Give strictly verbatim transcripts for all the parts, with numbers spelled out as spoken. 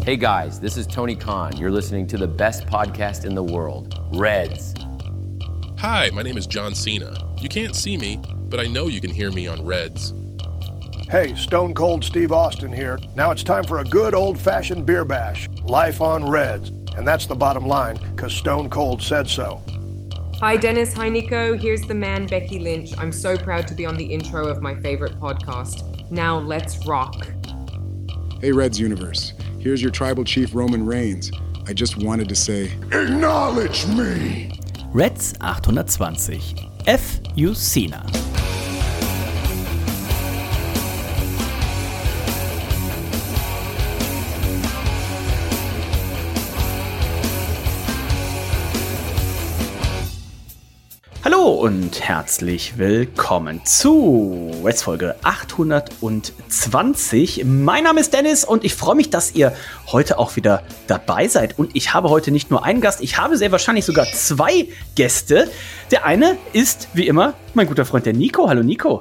Hey guys, this is Tony Khan. You're listening to the best podcast in the world, Reds. Hi, my name is John Cena. You can't see me, but I know you can hear me on Reds. Hey, Stone Cold Steve Austin here. Now it's time for a good old-fashioned beer bash. Life on Reds. And that's the bottom line, because Stone Cold said so. Hi Dennis, hi Nico, here's the man Becky Lynch. I'm so proud to be on the intro of my favorite podcast. Now let's rock. Hey Reds Universe, here's your tribal chief Roman Reigns. I just wanted to say, acknowledge me! Reds achthundertzwanzig. F U Cena. Hallo und herzlich willkommen zu Reds Folge achthundertzwanzig. Mein Name ist Dennis und ich freue mich, dass ihr heute auch wieder dabei seid. Und ich habe heute nicht nur einen Gast, ich habe sehr wahrscheinlich sogar zwei Gäste. Der eine ist, wie immer, mein guter Freund, der Nico. Hallo Nico.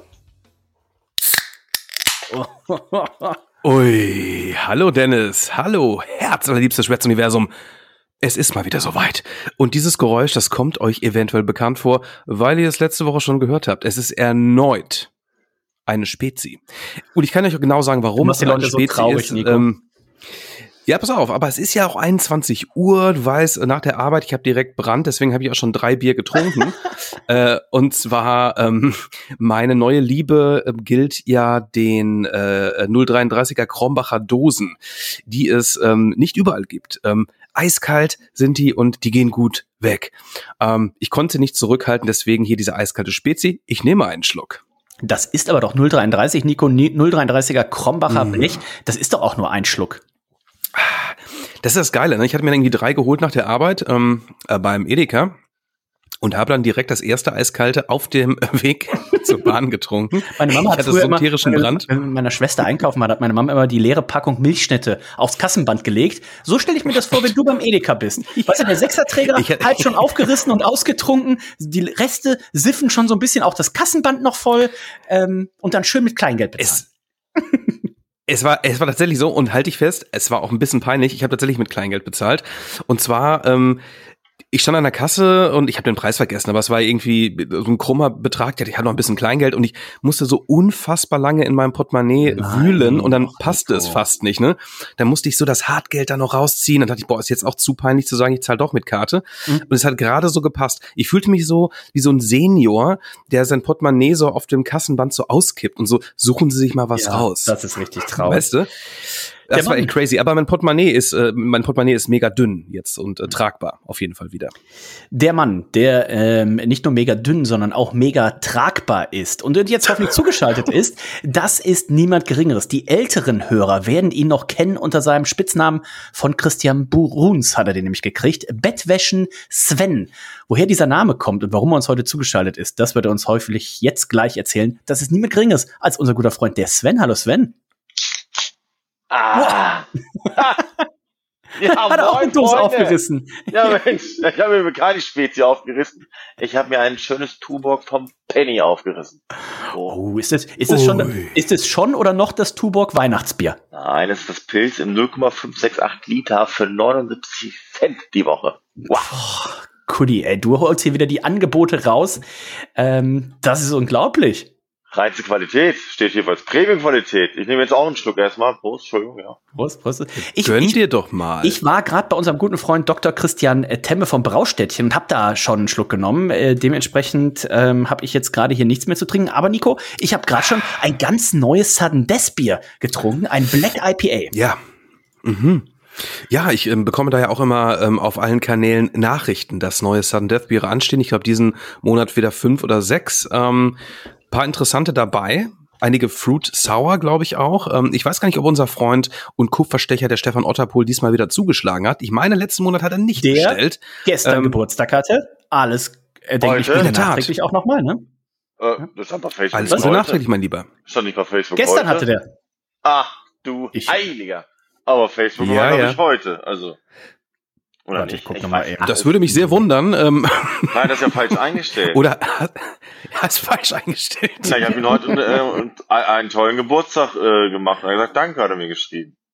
Ui, hallo Dennis, hallo, herzallerliebstes Reds-Universum. Es ist mal wieder soweit. Und dieses Geräusch, das kommt euch eventuell bekannt vor, weil ihr es letzte Woche schon gehört habt. Es ist erneut eine Spezi. Und ich kann euch genau sagen, warum es eine Spezi so traurig, ist. Nico. Ähm, ja, pass auf, aber es ist ja auch einundzwanzig Uhr. Du weißt, nach der Arbeit, ich habe direkt Brand, deswegen habe ich auch schon drei Bier getrunken. äh, und zwar, ähm, meine neue Liebe äh, gilt ja den äh, null dreiunddreißiger Krombacher Dosen, die es ähm, nicht überall gibt. Ähm, Eiskalt sind die und die gehen gut weg. Ähm, ich konnte nicht zurückhalten, deswegen hier diese eiskalte Spezi. Ich nehme einen Schluck. Das ist aber doch null dreiunddreißig, Nico, null dreiunddreißiger Krombacher mm. Blech. Das ist doch auch nur ein Schluck. Das ist das Geile, ne? Ich hatte mir irgendwie drei geholt nach der Arbeit ähm, äh, beim Edeka. Und habe dann direkt das erste Eiskalte auf dem Weg zur Bahn getrunken. Meine Mama hat ich hatte früher so einen tierischen immer, Brand. Wenn mit meiner Schwester einkaufen war, hat meine Mama immer die leere Packung Milchschnitte aufs Kassenband gelegt. So stelle ich mir das vor, wenn du beim Edeka bist. Weißt du, der Sechserträger ich, halb schon aufgerissen und ausgetrunken. Die Reste siffen schon so ein bisschen, auch das Kassenband noch voll. Ähm, und dann schön mit Kleingeld bezahlen. Es Es war, es war tatsächlich so, und halte ich fest, es war auch ein bisschen peinlich, ich habe tatsächlich mit Kleingeld bezahlt. Und zwar, ähm, ich stand an der Kasse und ich habe den Preis vergessen, aber es war irgendwie so ein krummer Betrag, ich hatte noch ein bisschen Kleingeld und ich musste so unfassbar lange in meinem Portemonnaie Nein, wühlen und dann passte Nico. es fast nicht, ne? Dann musste ich so das Hartgeld da noch rausziehen, dann dachte ich, boah, ist jetzt auch zu peinlich zu sagen, ich zahle doch mit Karte. Mhm. Und es hat gerade so gepasst. Ich fühlte mich so wie so ein Senior, der sein Portemonnaie so auf dem Kassenband so auskippt und so, suchen Sie sich mal was ja, raus. Das ist richtig traurig. Weißt du? Das war echt crazy, aber mein Portemonnaie ist äh, mein Portemonnaie ist mega dünn jetzt und äh, tragbar auf jeden Fall wieder. Der Mann, der ähm, nicht nur mega dünn, sondern auch mega tragbar ist und jetzt hoffentlich zugeschaltet ist, das ist niemand Geringeres. Die älteren Hörer werden ihn noch kennen unter seinem Spitznamen von Christian Bruns, hat er den nämlich gekriegt. Bettwäschen Sven. Woher dieser Name kommt und warum er uns heute zugeschaltet ist, das wird er uns hoffentlich jetzt gleich erzählen. Das ist niemand Geringeres als unser guter Freund, der Sven. Hallo Sven. Ah! Ja, hat er auch eine Dose aufgerissen. Ja, Mensch, ich habe mir keine Spezi aufgerissen. Ich habe mir ein schönes Tuborg vom Penny aufgerissen. Oh, oh ist das, ist das schon, ist das schon oder noch das Tuborg Weihnachtsbier? Nein, es ist das Pilz im null Komma fünf sechs acht Liter für neunundsiebzig Cent die Woche. Wow. Oh, Kudi, ey, du holst hier wieder die Angebote raus. Ähm, das ist unglaublich. Reinste Qualität, steht hier als Premium-Qualität. Ich nehme jetzt auch einen Schluck erstmal. Prost, Entschuldigung, ja. Prost, Prost. Ich, Gönn ich, dir doch mal. Ich war gerade bei unserem guten Freund Doktor Christian Temme vom Braustädtchen und habe da schon einen Schluck genommen. Äh, dementsprechend ähm, habe ich jetzt gerade hier nichts mehr zu trinken. Aber Nico, ich habe gerade schon ein ganz neues Sudden Death Bier getrunken, ein Black I P A. Ja, mhm. Ja, ich ähm, bekomme da ja auch immer ähm, auf allen Kanälen Nachrichten, dass neue Sudden Death Biere anstehen. Ich glaube, diesen Monat wieder fünf oder sechs. Ähm, paar interessante dabei. Einige Fruit Sour, glaube ich auch. Ähm, ich weiß gar nicht, ob unser Freund und Kupferstecher, der Stefan Otterpohl, diesmal wieder zugeschlagen hat. Ich meine, letzten Monat hat er nicht der bestellt. Gestern ähm, Geburtstag hatte. Alles, äh, denke ich, in der Tat. Nachträglich auch nochmal, ne? Äh, das ist bei Facebook. Alles Gute nachträglich, mein Lieber. Stand nicht bei Facebook Gestern heute? hatte der. Ach, du ich. Heiliger. Aber Facebook ja, war, glaube ja. ich, heute. Also. Oder Warte, nicht? ich guck Ich noch mal weiß- eben. Das würde mich sehr wundern. Ähm, Nein, das ist ja falsch eingestellt. oder er ist falsch eingestellt. Na, ich habe ihn heute äh, einen tollen Geburtstag äh, gemacht. Er hat gesagt, danke, hat er mir geschrieben.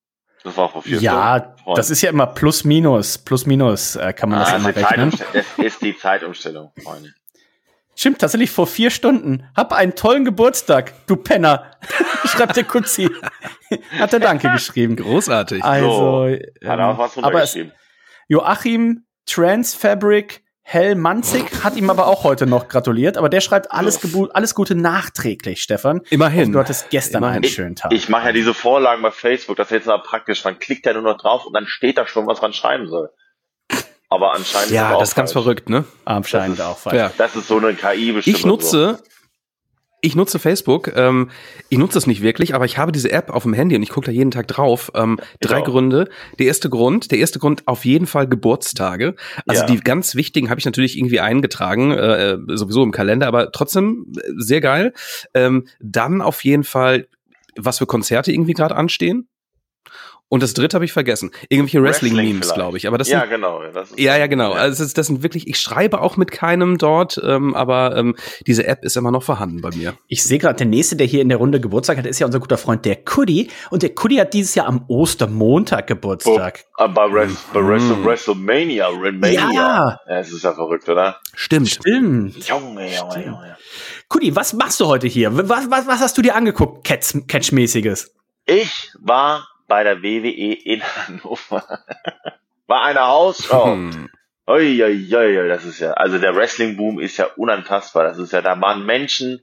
Das war vor vier Ja, Stunden. das ist ja immer plus minus, plus minus äh, kann man Ah, das das, immer ist rechnen. das ist die Zeitumstellung, Freunde. Stimmt, tatsächlich vor vier Stunden. Hab einen tollen Geburtstag, du Penner. Schreibt der Kutzi. Hat er Danke geschrieben. Großartig. Also, So, ähm, hat er auch was aber es, runtergeschrieben. Joachim Transfabric Hell Manzig hat ihm aber auch heute noch gratuliert, aber der schreibt alles, gebu- alles Gute nachträglich, Stefan. Immerhin. Und du hattest gestern Immerhin. einen schönen Tag. Ich mache ja diese Vorlagen bei Facebook, das ist jetzt mal praktisch. Man klickt ja nur noch drauf und dann steht da schon, was man schreiben soll. Aber anscheinend ist Ja, auch das ist ganz falsch. verrückt, ne? Anscheinend das ist- auch falsch. Ja. Das ist so eine K I bestimmt. Ich nutze, ich nutze Facebook. Ähm, ich nutze es nicht wirklich, aber ich habe diese App auf dem Handy und ich gucke da jeden Tag drauf. Ähm, drei auch. Gründe. Der erste Grund, der erste Grund auf jeden Fall Geburtstage. Also Ja. die ganz wichtigen habe ich natürlich irgendwie eingetragen, äh, sowieso im Kalender, aber trotzdem äh, sehr geil. Ähm, dann auf jeden Fall, was für Konzerte irgendwie gerade anstehen. Und das dritte habe ich vergessen. Irgendwelche Wrestling-Memes, vielleicht. glaube ich. Aber das Ja, sind, genau. Das ist ja, ja, genau. Also das, ist, das sind wirklich, ich schreibe auch mit keinem dort, ähm, aber ähm, diese App ist immer noch vorhanden bei mir. Ich sehe gerade, der nächste, der hier in der Runde Geburtstag hat, ist ja unser guter Freund, der Kuddy. Und der Kuddy hat dieses Jahr am Ostermontag Geburtstag. Bei, Wrest, bei Wrestle, WrestleMania, WrestleMania. Ja. Das ist ja verrückt, oder? Stimmt. Stimmt. Junge, Junge, Junge. Kuddy, was machst du heute hier? Was, was, was hast du dir angeguckt, Catch, Catch-mäßiges? Ich war bei der W W E in Hannover. War eine Hausschau. Hm. Ui, ui, ui, ui, das ist ja, also der Wrestling-Boom ist ja unantastbar. Das ist ja, da waren Menschen,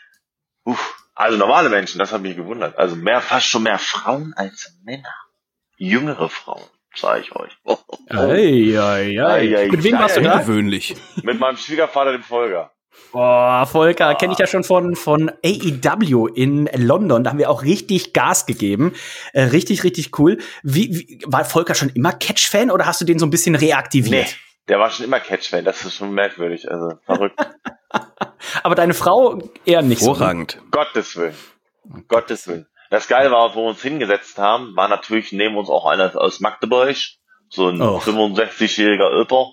uff, also normale Menschen, das hat mich gewundert. Also mehr, fast schon mehr Frauen als Männer. Jüngere Frauen, sage ich euch. Oh, oh, oh. Ei, ei, ei. Ei, ei, Mit wem ei, warst du ei, da? Ungewöhnlich. Mit meinem Schwiegervater, dem Folger. Boah, Volker, kenne ich ja schon von, von A E W in London. Da haben wir auch richtig Gas gegeben. Äh, richtig, richtig cool. Wie, wie, war Volker schon immer Catch-Fan oder hast du den so ein bisschen reaktiviert? Nee, der war schon immer Catch-Fan, das ist schon merkwürdig, also verrückt. Aber deine Frau eher nicht so. Hervorragend. Gottes Willen. Gottes Willen. Das Geile war, wo wir uns hingesetzt haben, war natürlich neben uns auch einer aus Magdeburg, so ein Oh. fünfundsechzigjähriger Öper.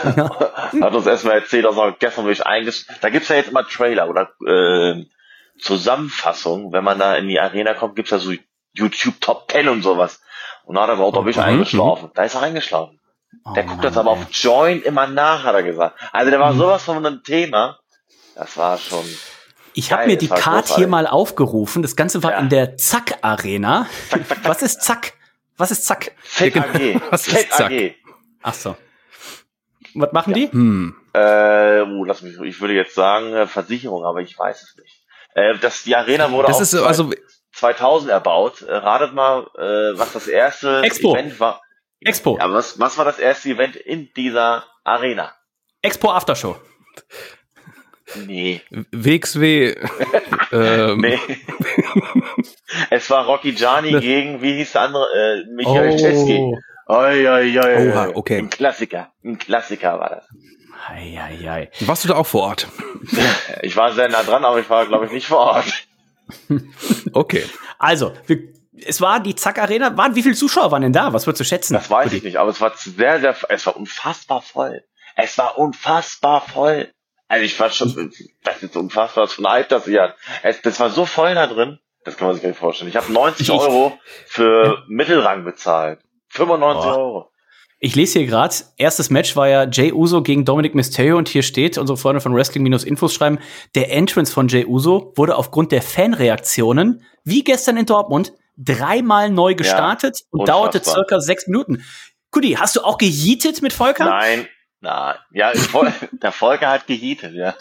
Hat uns erstmal erzählt, dass er gestern durch eingesch... Da gibt's ja jetzt immer Trailer oder äh, Zusammenfassung. Wenn man da in die Arena kommt, gibt's ja so YouTube Top Ten und sowas. Und da hat er gesagt, da bin ich Mhm. eingeschlafen. Da ist er eingeschlafen. Der Oh guckt Mann, das aber ey. auf Join immer nach, hat er gesagt. Also der war sowas von einem Thema. Das war schon... Ich habe Geil, mir die das war Card großartig. hier mal aufgerufen. Das Ganze war Ja. in der Zack Arena. Zack, zack, zack. Was ist Zack? Was ist Zack? Z A G. Was ist Z A G. Ach so. Was machen die? Hm. Äh, uh, lass mich, ich würde jetzt sagen äh, Versicherung, aber ich weiß es nicht. Äh, das, die Arena wurde Das auch ist so, also zweitausend erbaut. Äh, ratet mal, äh, was das erste Expo. Event war. Expo. Ja, was, was war das erste Event in dieser Arena? Expo Aftershow. Nee. W X W. ähm, Nee. Es war Rocky Gianni Ne. gegen, wie hieß der andere? Äh, Michael Oh. Chesky. Oi, oi, oi, Oha, oi. okay. Ein Klassiker. Ein Klassiker war das. Ei, ei, ei. warst du da auch vor Ort? Ich war sehr nah dran, aber ich war, glaube ich, nicht vor Ort. Okay. Also, wir, es war die Zack Arena. Waren, wie viele Zuschauer waren denn da? Was würdest du schätzen? Das weiß ich nicht, aber es war sehr, sehr, es war unfassbar voll. Es war unfassbar voll. Also ich war schon, das ist unfassbar, was für ein Hype das hier hat. Es, das war so voll da drin, das kann man sich gar nicht vorstellen. Ich habe neunzig Ich- Euro für Mittelrang bezahlt. fünfundneunzig Boah. Euro. Ich lese hier gerade, erstes Match war ja Jey Uso gegen Dominic Mysterio und hier steht, unsere Freunde von Wrestling-Infos schreiben, der Entrance von Jey Uso wurde aufgrund der Fanreaktionen, wie gestern in Dortmund, dreimal neu gestartet und unfassbar. dauerte circa sechs Minuten. Kudi, hast du auch gejietet mit Volker? Nein, nein. Ja, ich, Vol- der Volker hat gehietet, ja.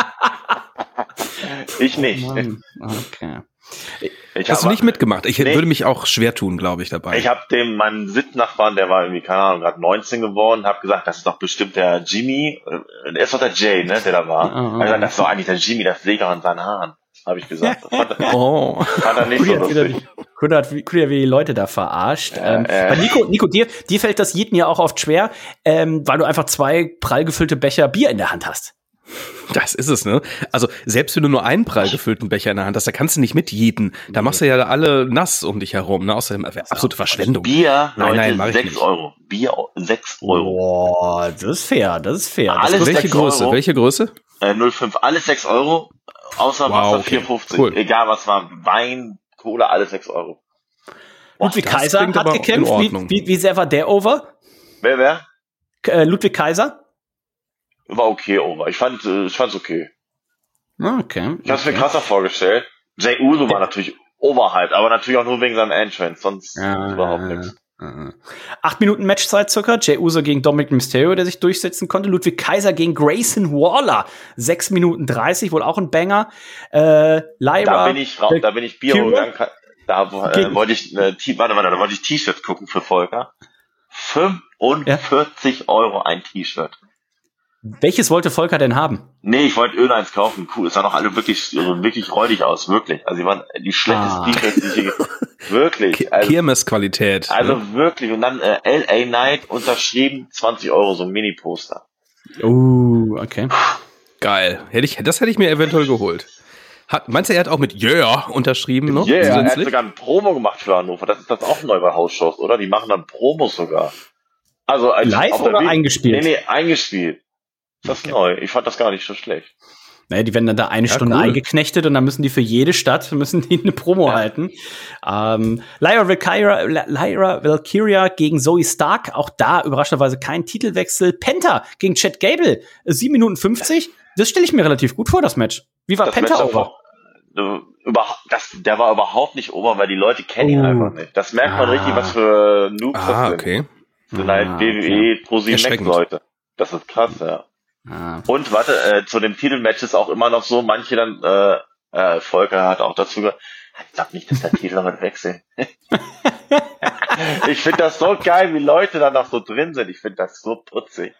Ich nicht. Mann, okay. Ich Hast hab- du nicht mitgemacht? Ich Nee. würde mich auch schwer tun, glaube ich, dabei. Ich habe dem meinen Sitznachbarn, der war irgendwie, keine Ahnung, gerade neunzehn geworden, habe gesagt, das ist doch bestimmt der Jimmy, äh, der ist doch der Jay, ne, der da war. Ah, Hab gesagt, das ist doch eigentlich der Jimmy, das sehe ich auch an seinen Haaren, habe ich gesagt. Das fand, er- oh. fand er nicht Kudi so hat wieder, lustig. Kudi hat, Kudi hat wieder die Leute da verarscht. ähm, äh. aber Nico, Nico dir, dir fällt das Jieten ja auch oft schwer, ähm, weil du einfach zwei prall gefüllte Becher Bier in der Hand hast. Das ist es, ne? Also, selbst wenn du nur einen prall gefüllten Becher in der Hand hast, da kannst du nicht mitjeten. Da machst du ja alle nass um dich herum, ne? Außerdem, äh, absolute Verschwendung. Bier, Nein, Leute, nein, mach ich sechs nicht. Euro. Bier, sechs Euro. Boah, das ist fair, das ist fair. Das Alles Welche sechs Größe? Euro. Welche Größe? Äh, null Komma fünf, alles sechs Euro, außer Wow, Wasser okay. vier fünfzig. Cool. Egal was war, Wein, Cola, alles sechs Euro. Ludwig das Kaiser klingt hat aber gekämpft. in Wie, Ordnung. wie, wie sehr war der over? Wer, wer? K- äh, Ludwig Kaiser? War okay, over. Ich fand, äh, ich fand's okay. Ah, Okay. Ich hab's mir okay. krasser vorgestellt. Jey Uso war natürlich overhyped, aber natürlich auch nur wegen seinem Entrance, sonst Ja, überhaupt ja, nichts. ja. Acht Minuten Matchzeit circa. Jey Uso gegen Dominic Mysterio, der sich durchsetzen konnte. Ludwig Kaiser gegen Grayson Waller. Sechs Minuten dreißig, wohl auch ein Banger. Äh, Lyra. Da bin ich raus, da bin ich Bier Kira? gegangen. Da äh, Gegen- wollte ich, äh, T- warte, warte, da wollte ich T-Shirts gucken für Volker. fünfundvierzig Euro ein T-Shirt. Welches wollte Volker denn haben? Nee, ich wollte irgendeins kaufen. Cool, es sahen auch alle wirklich, also wirklich räudig aus, wirklich. Also, die waren die schlechtesten Ah. T-Shirts, die ich je ge- wirklich. Also, Kirmesqualität. also ne? wirklich. Und dann äh, L A Knight unterschrieben, zwanzig Euro, so ein Mini-Poster. Oh, okay. Geil. Hätte ich, das hätte ich mir eventuell geholt. Hat, meinst du, er hat auch mit Yeah unterschrieben noch? Yeah, er hat Zusätzlich? sogar ein Promo gemacht für Hannover. Das ist das auch neu bei Hausshows, oder? Die machen dann Promos sogar. Also als Live auf der oder Bühne- eingespielt? Nee, nee, eingespielt. Das ist neu. Ich fand das gar nicht so schlecht. Naja, die werden dann da eine Ja, Stunde cool. eingeknechtet und dann müssen die für jede Stadt müssen die eine Promo halten. Ähm, Lyra Valkyria, Lyra Valkyria gegen Zoe Stark. Auch da überraschenderweise kein Titelwechsel. Penta gegen Chad Gable. sieben Minuten fünfzig. Das stelle ich mir relativ gut vor, das Match. Wie war Das Penta Match over? davor- Du, über, das, der war überhaupt nicht ober, weil die Leute kennen ihn Oh. einfach nicht. Das merkt man Ah. richtig, was für Noobs Ah, das sind. okay. Das sind Ah, halt W W E Pro sieben Max Erschreckend. Leute. Das ist krass, ja. Ah. Und warte, äh, zu dem Titelmatch ist auch immer noch so, manche dann, äh, äh, Volker hat auch dazu gesagt, ich glaube nicht, dass der Titel damit wechseln. Ich finde das so geil, wie Leute dann noch so drin sind. Ich finde das so putzig.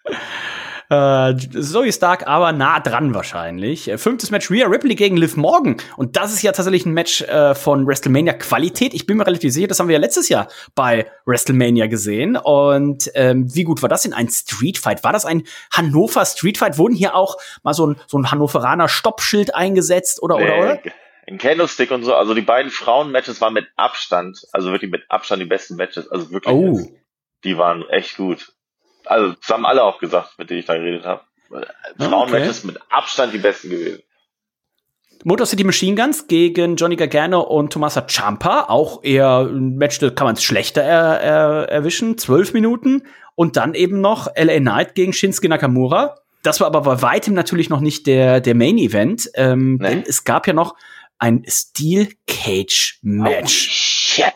Äh, Zoe Stark aber nah dran wahrscheinlich. Äh, Fünftes Match, Rhea Ripley gegen Liv Morgan. Und das ist ja tatsächlich ein Match äh, von WrestleMania Qualität. Ich bin mir relativ sicher, das haben wir ja letztes Jahr bei WrestleMania gesehen. Und ähm, wie gut war das denn? Ein Streetfight? War das ein Hannover Streetfight? Wurden hier auch mal so ein, so ein Hannoveraner Stoppschild eingesetzt oder, oder, oder? Nee, ein Candlestick und so. Also die beiden Frauen-Matches waren mit Abstand, also wirklich mit Abstand die besten Matches. Also wirklich, Oh. jetzt. Die waren echt gut. Also das haben alle auch gesagt, mit denen ich da geredet habe. Frauen-Matches mit Abstand die besten gewesen. Motor City Machine Guns gegen Johnny Gargano und Tommaso Ciampa. Auch eher ein Match, da kann man es schlechter er, er, erwischen. Zwölf Minuten. Und dann eben noch L A Knight gegen Shinsuke Nakamura. Das war aber bei weitem natürlich noch nicht der, der Main Event. Ähm, Nee. Denn es gab ja noch ein Steel Cage Oh, Match. shit.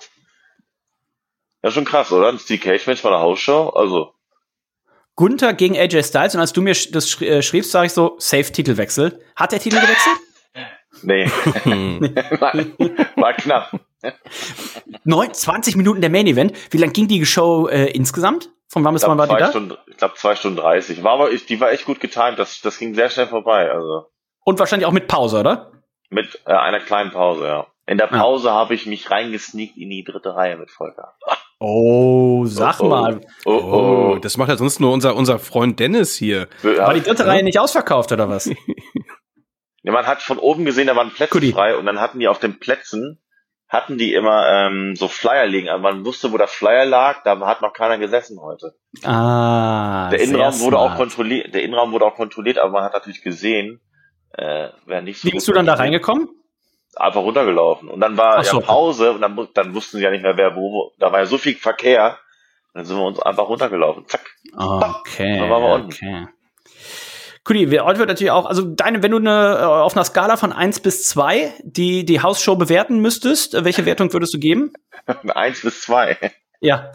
Ja, schon krass, oder? Ein Steel Cage Match bei der Hausshow. Also, Gunther gegen A J Styles. Und als du mir sch- das sch- äh, schriebst, sage ich so, safe Titelwechsel. Hat der Titel gewechselt? nee. war, war knapp. Neun, zwanzig Minuten der Main Event. Wie lang ging die Show äh, insgesamt? Von wann Ich bis wann war glaube, die zwei da? Stunden, ich glaube, zwei Stunden dreißig. War aber, ich, die war echt gut getimt. Das, das ging sehr schnell vorbei. Also, Und wahrscheinlich auch mit Pause, oder? mit äh, einer kleinen Pause, ja. In der Ja. Pause habe ich mich reingesneakt in die dritte Reihe mit Volker. Oh, sag Oh, oh. mal. Oh, Oh, oh. das macht ja sonst nur unser, unser Freund Dennis hier. War die dritte Reihe nicht ausverkauft, oder was? Ja, man hat von oben gesehen, da waren Plätze Goodie. frei und dann hatten die auf den Plätzen, hatten die immer ähm, so Flyer liegen. Aber man wusste, wo der Flyer lag, da hat noch keiner gesessen heute. Ah, Der Innenraum sehr wurde auch smart. kontrolliert, der Innenraum wurde auch kontrolliert, aber man hat natürlich gesehen, äh, wer nicht so Wie bist gut du dann da kontrolliert. reingekommen? Einfach runtergelaufen. Und dann war Ach so. ja Pause und dann, mu- dann wussten sie ja nicht mehr, wer wo. Da war ja so viel Verkehr. Dann sind wir uns einfach runtergelaufen. Zack. Okay, Dann waren wir unten. okay. Kudi, wir heute wird natürlich auch, also deine, wenn du eine, äh, auf einer Skala von eins bis zwei die, die Hausshow bewerten müsstest, äh, welche Wertung würdest du geben? Eins bis zwei. Ja,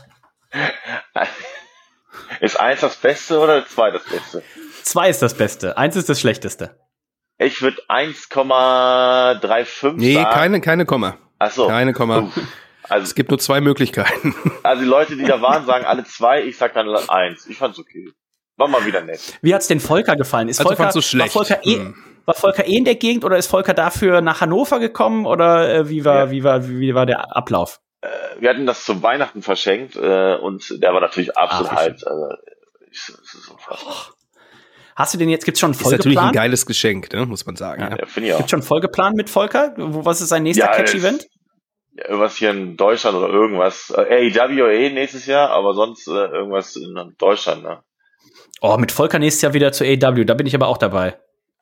Ist eins das Beste oder zwei das Beste? zwei ist das Beste, eins ist das Schlechteste. Ich würde eins Komma fünfunddreißig Nee, sagen. keine, keine Komma. Ach so. Keine Komma. Uff. Es Also, gibt nur zwei Möglichkeiten. also die Leute, die da waren, sagen alle zwei. Ich sag dann eins. Ich fand's okay. War mal wieder nett. Wie hat's denn Volker gefallen? Ist Also Volker, fandst du schlecht? War Volker, eh, Hm. war Volker eh in der Gegend oder ist Volker dafür nach Hannover gekommen oder äh, wie war, Ja. wie war, wie war der Ablauf? Wir hatten das zu Weihnachten verschenkt äh, und der war natürlich absolut Ach, wie hyped. Also, ich, das ist unfassbar. Hast du denn jetzt, gibt's schon einen Ist natürlich ein Folgeplan? geiles Geschenk, ne? Muss man sagen. Ja. Ja, finde ich auch. Gibt's schon einen Folgeplan mit Volker? Wo, was ist sein nächster Ja, Catch-Event? Ja, irgendwas hier in Deutschland oder irgendwas. Äh, A E W eh nächstes Jahr, aber sonst äh, irgendwas in Deutschland, ne? Oh, mit Volker nächstes Jahr wieder zu A E W, da bin ich aber auch dabei.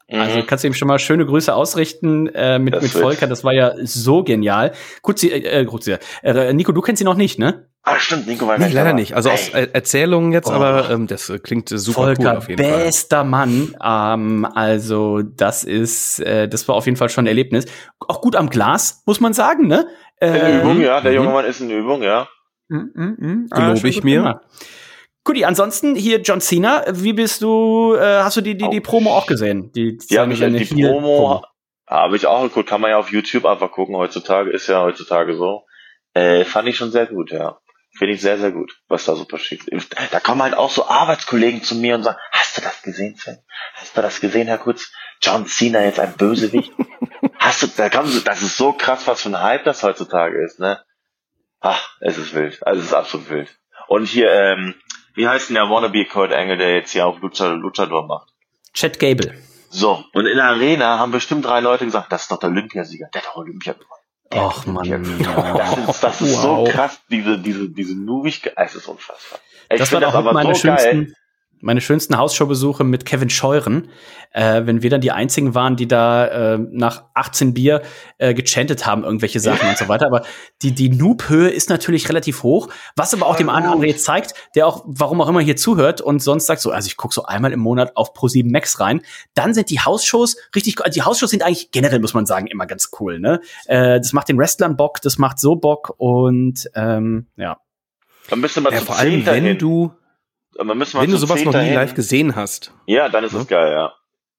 Mhm. Also kannst du ihm schon mal schöne Grüße ausrichten äh, mit, Das mit wird- Volker. Das war ja so genial. Gut, sie, äh, gut, sie, äh, Nico, du kennst sie noch nicht, ne? Ah, stimmt, Nico war Nee, nicht leider dabei. nicht. Also aus Ey. äh, Erzählungen jetzt, Oh. aber ähm, das äh, klingt äh, super Volker, cool auf jeden Fall. bester Mann. Ähm, also das ist, äh, das war auf jeden Fall schon ein Erlebnis. Auch gut am Glas, muss man sagen, ne? In Äh, Übung, ja. Der mhm. junge Mann ist in Übung, ja. Mm, mm, mm. Gelobe Ah, schon ich gut mir. gemacht. Guti, ansonsten hier John Cena. Wie bist du, äh, hast du die, die, die Oh. Promo auch gesehen? Die, Die habe ich, seine die Heel- Promo habe ich auch geguckt, kann man ja auf YouTube einfach gucken, heutzutage, ist ja heutzutage so. Äh, fand ich schon sehr gut, ja. Finde ich sehr, sehr gut, was da so passiert. Da kommen halt auch so Arbeitskollegen zu mir und sagen, hast du das gesehen, Sven? Hast du das gesehen, Herr Kutz? John Cena jetzt ein Bösewicht? Hast du, da kommen so, das ist so krass, was für ein Hype das heutzutage ist, ne? Ach, es ist wild. Also es ist absolut wild. Und hier, ähm, wie heißt denn der Wannabe Kurt Angle, der jetzt hier auf Lucha, Luchador macht? Chad Gable. So, und in der Arena haben bestimmt drei Leute gesagt, das ist doch der Olympiasieger, der hat doch Olympia gewonnen. Der hat Och, Mann. Olympia gewonnen. Das ist, das ist Wow. so krass, diese, diese, diese Nubigkeit, es ist unfassbar. Ich Das find waren auch aber meine so geil. schönsten, meine schönsten Hausshowbesuche mit Kevin Scheuren, äh, wenn wir dann die einzigen waren, die da äh, nach achtzehn Bier äh, gechantet haben, irgendwelche Sachen und so weiter. Aber die, die Noob-Höhe ist natürlich relativ hoch, was aber auch dem einen André zeigt, der auch, warum auch immer hier zuhört und sonst sagt so, also ich gucke so einmal im Monat auf ProSieben Max rein. Dann sind die Hausshows richtig, also die Hausshows sind eigentlich generell, muss man sagen, immer ganz cool, ne? Äh, das macht den Wrestlern Bock, das macht so Bock und ähm, ja. Dann müsste man Ja, zu vor allem, zehn wenn dahin. du, Man müsste mal wenn du zu sowas zehn noch nie dahin. live gesehen hast. Ja, dann ist es geil, ja.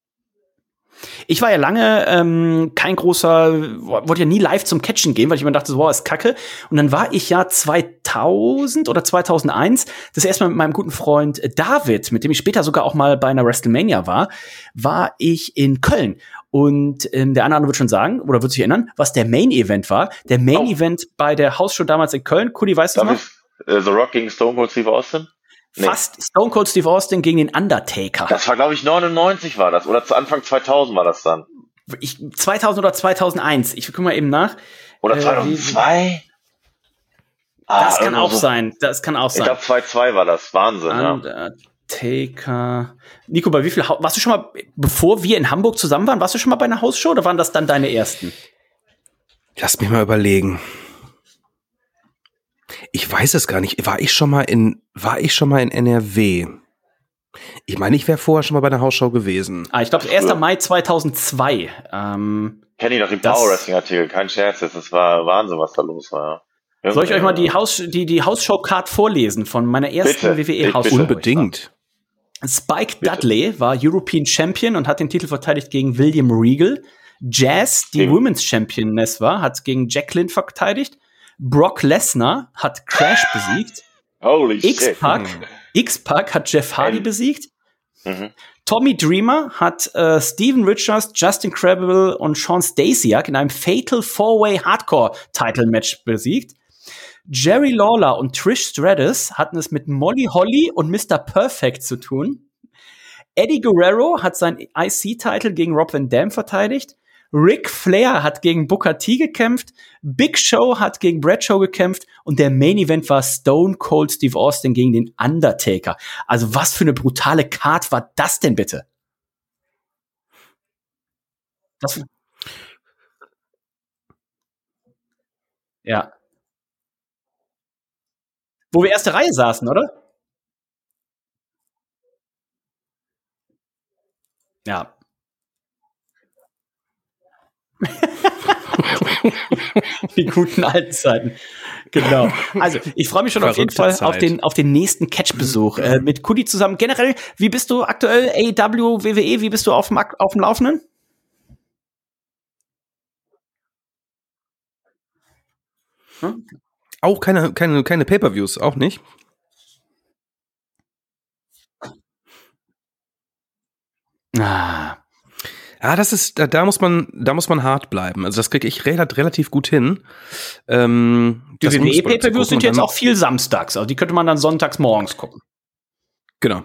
Ich war ja lange ähm, kein großer, wollte ja nie live zum Catchen gehen, weil ich mir dachte, so, wow, ist kacke. Und dann war ich ja zweitausend oder zweitausendeins das erste Mal mit meinem guten Freund David, mit dem ich später sogar auch mal bei einer WrestleMania war, war ich in Köln. Und ähm, der eine oder andere wird schon sagen, oder wird sich erinnern, was der Main-Event war. Der Main-Event Oh. bei der Hausshow damals in Köln. Kudi, weißt du Darf noch? ich, äh, The Rock gegen Stone Cold Steve Austin? Nee. Fast Stone Cold Steve Austin gegen den Undertaker. Das war, glaube ich, neunundneunzig war das. Oder zu Anfang zweitausend war das dann. Ich, zweitausend oder zweitausendeins. Ich guck mal eben nach. Oder Äh, zweitausendzwei? Ah, Das kann irgendwo auch so. sein. Das kann auch Ich sein. glaube, zweitausendzwei war das. Wahnsinn, ja. Undertaker. Nico, bei wie viel Hau- warst du schon mal, bevor wir in Hamburg zusammen waren, warst du schon mal bei einer Hausshow oder waren das dann deine ersten? Lass mich mal überlegen. Ich weiß es gar nicht. War ich schon mal in, war ich schon mal in N R W? Ich meine, ich wäre vorher schon mal bei einer Hausshow gewesen. Ah, ich glaube, erster Mai zweitausendzwei. Ähm, Kenn ich noch den Das- Power Wrestling Artikel. Kein Scherz jetzt. Das war Wahnsinn, was da los war. Ja. soll ich euch mal die Haus, die, die Hausshow-Card vorlesen von meiner ersten Bitte, W W bitte, E-Hausshow? Unbedingt. Spike Dudley war European Champion und hat den Titel verteidigt gegen William Regal. Jazz, die Stimmt. Women's Championess war, hat gegen Jacqueline verteidigt. Brock Lesnar hat Crash besiegt. Holy shit. X-Pac, X-Pac hat Jeff Hardy Ähm. besiegt. Mhm. Tommy Dreamer hat äh, Steven Richards, Justin Credible und Sean Stasiak in einem Fatal Four-Way Hardcore Title Match besiegt. Jerry Lawler und Trish Stratus hatten es mit Molly Holly und Mister Perfect zu tun. Eddie Guerrero hat seinen I C-Titel gegen Rob Van Dam verteidigt. Ric Flair hat gegen Booker T gekämpft. Big Show hat gegen Bradshaw gekämpft. Und der Main Event war Stone Cold Steve Austin gegen den Undertaker. Also was für eine brutale Card war das denn bitte? Das ja. Wo wir erste Reihe saßen, oder? Ja. Die guten alten Zeiten. Genau. Also, ich freue mich schon auf jeden Verrückte Fall auf Zeit. den, auf den nächsten Catch-Besuch äh, mit Kudi zusammen. Generell, wie bist du aktuell A E W, W W E, wie bist du auf dem, Ak- auf dem Laufenden? Hm? Auch keine, keine, keine Pay-Per-Views, auch nicht. Ah. Ja, das ist, da, da muss man, da muss man hart bleiben. Also das kriege ich re relativ gut hin. Ähm, Die das W W E Fußball zu Pay-Per-Views gucken sind und jetzt dann- auch viel samstags. Also die könnte man dann sonntags morgens gucken. Genau.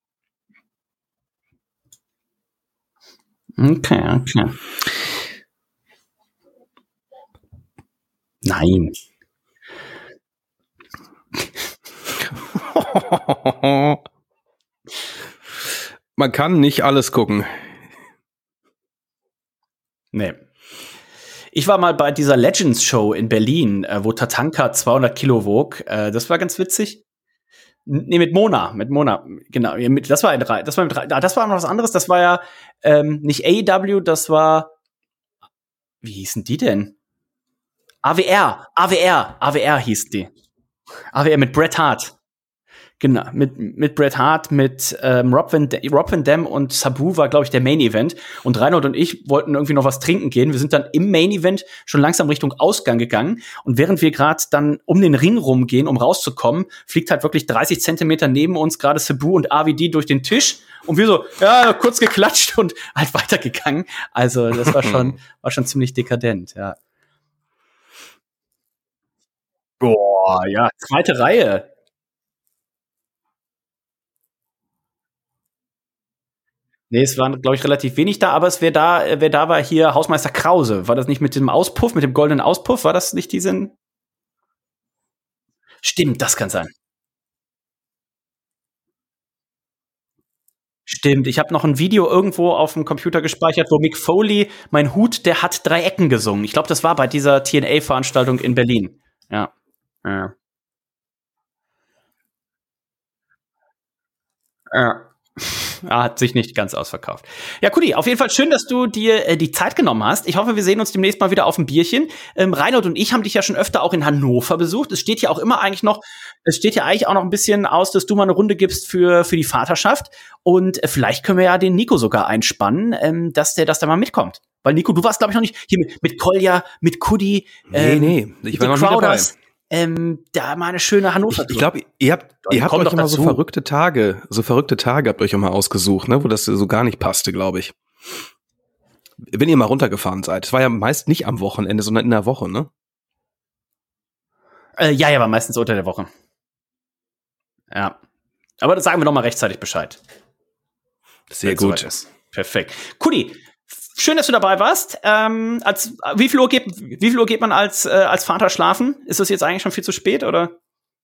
Okay, okay. Nein. Man kann nicht alles gucken. Nee. Ich war mal bei dieser Legends-Show in Berlin, äh, wo Tatanka zweihundert Kilo wog. Äh, das war ganz witzig. N- Nee, mit Mona, mit Mona, genau. Ja, mit, das war ein drei, das war mit drei, ah, das war noch was anderes. Das war ja ähm, nicht A E W, das war, wie hießen die denn? A W R, A W R, A W R hieß die. A W R mit Bret Hart. Genau, mit, mit Bret Hart, mit ähm, Rob, Van, Rob Van Dam und Sabu war, glaube ich, der Main Event. Und Reinhold und ich wollten irgendwie noch was trinken gehen. Wir sind dann im Main Event schon langsam Richtung Ausgang gegangen. Und während wir gerade dann um den Ring rumgehen, um rauszukommen, fliegt halt wirklich dreißig Zentimeter neben uns gerade Sabu und R V D durch den Tisch. Und wir so, ja, kurz geklatscht und halt weitergegangen. Also das war schon, war schon ziemlich dekadent, ja. Boah, ja, zweite Reihe. Nee, es waren, glaube ich, relativ wenig da, aber es wer da, äh, wer da war, hier Hausmeister Krause. War das nicht mit dem Auspuff, mit dem goldenen Auspuff? War das nicht diesen? Stimmt, das kann sein. Stimmt, ich habe noch ein Video irgendwo auf dem Computer gespeichert, wo Mick Foley, mein Hut, der hat drei Ecken gesungen. Ich glaube, das war bei dieser T N A-Veranstaltung in Berlin. Ja. Ja. Ja. Er hat sich nicht ganz ausverkauft. Ja, Kudi, auf jeden Fall schön, dass du dir äh, die Zeit genommen hast. Ich hoffe, wir sehen uns demnächst mal wieder auf ein Bierchen. Ähm, Reinhold und ich haben dich ja schon öfter auch in Hannover besucht. Es steht ja auch immer eigentlich noch, es steht ja eigentlich auch noch ein bisschen aus, dass du mal eine Runde gibst für für die Vaterschaft. Und äh, vielleicht können wir ja den Nico sogar einspannen, ähm, dass der, dass der mal mitkommt. Weil Nico, du warst glaube ich noch nicht hier mit, mit Kolja, mit Kudi, Nee, ähm, nee, ich mit war den noch nicht dabei. Crowders. Ähm, da mal eine schöne Hannover. Ich, ich glaube, ihr habt, Dann ihr habt komm euch doch immer so dazu. verrückte Tage, so verrückte Tage habt euch immer ausgesucht, ne, wo das so gar nicht passte, glaube ich. Wenn ihr mal runtergefahren seid. Es war ja meist nicht am Wochenende, sondern in der Woche, ne? Äh, ja, ja, war meistens unter der Woche. Ja. Aber das sagen wir noch mal rechtzeitig Bescheid. Sehr Wenn's soweit gut. ist. Perfekt. Kudi, schön, dass du dabei warst. Ähm, als, wie viel Uhr geht, wie viel Uhr geht man als, äh, als Vater schlafen? Ist das jetzt eigentlich schon viel zu spät, oder?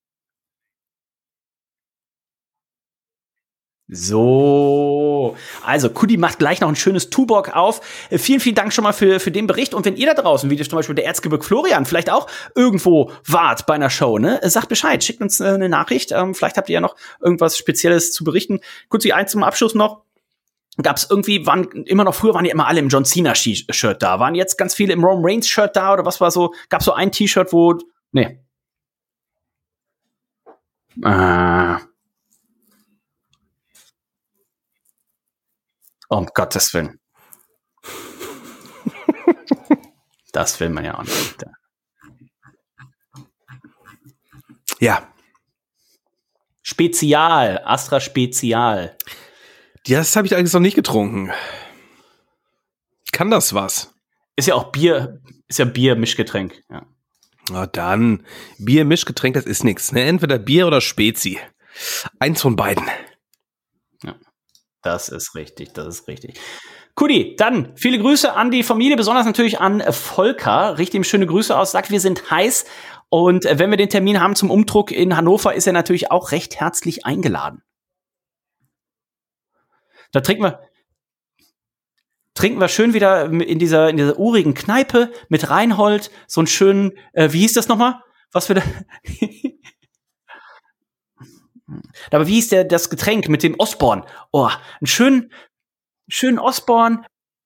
So, also Kudi macht gleich noch ein schönes Tuborg auf. Äh, vielen, vielen Dank schon mal für, für den Bericht. Und wenn ihr da draußen, wie zum Beispiel der Erzgebirge Florian, vielleicht auch irgendwo wart bei einer Show, ne, äh, sagt Bescheid, schickt uns äh, eine Nachricht. Ähm, vielleicht habt ihr ja noch irgendwas Spezielles zu berichten. Kurz die eins zum Abschluss noch. Gab's irgendwie, waren immer noch früher waren ja immer alle im John Cena Shirt da. Waren jetzt ganz viele im Roman Reigns Shirt da oder was war so? Gab's so ein T-Shirt, wo, nee. Ah. Um Gottes Willen. Das will man ja auch nicht. Ja. Spezial, Astra Spezial. Das habe ich allerdings noch nicht getrunken. Kann das was? Ist ja auch Bier, ist ja Bier-Mischgetränk. Ja. Na dann, Bier, Mischgetränk, das ist nix. Ne? Entweder Bier oder Spezi. Eins von beiden. Das ist richtig, das ist richtig. Kudi, dann viele Grüße an die Familie, besonders natürlich an Volker. Richte ihm schöne Grüße aus, sagt, wir sind heiß. Und wenn wir den Termin haben zum Umdruck in Hannover, ist er natürlich auch recht herzlich eingeladen. Da trinken wir, trinken wir schön wieder in dieser, in dieser urigen Kneipe mit Reinhold, so einen schönen, äh, wie hieß das nochmal? Was wir da, aber wie hieß der, das Getränk mit dem Osborn? Oh, einen schönen, schönen Osborn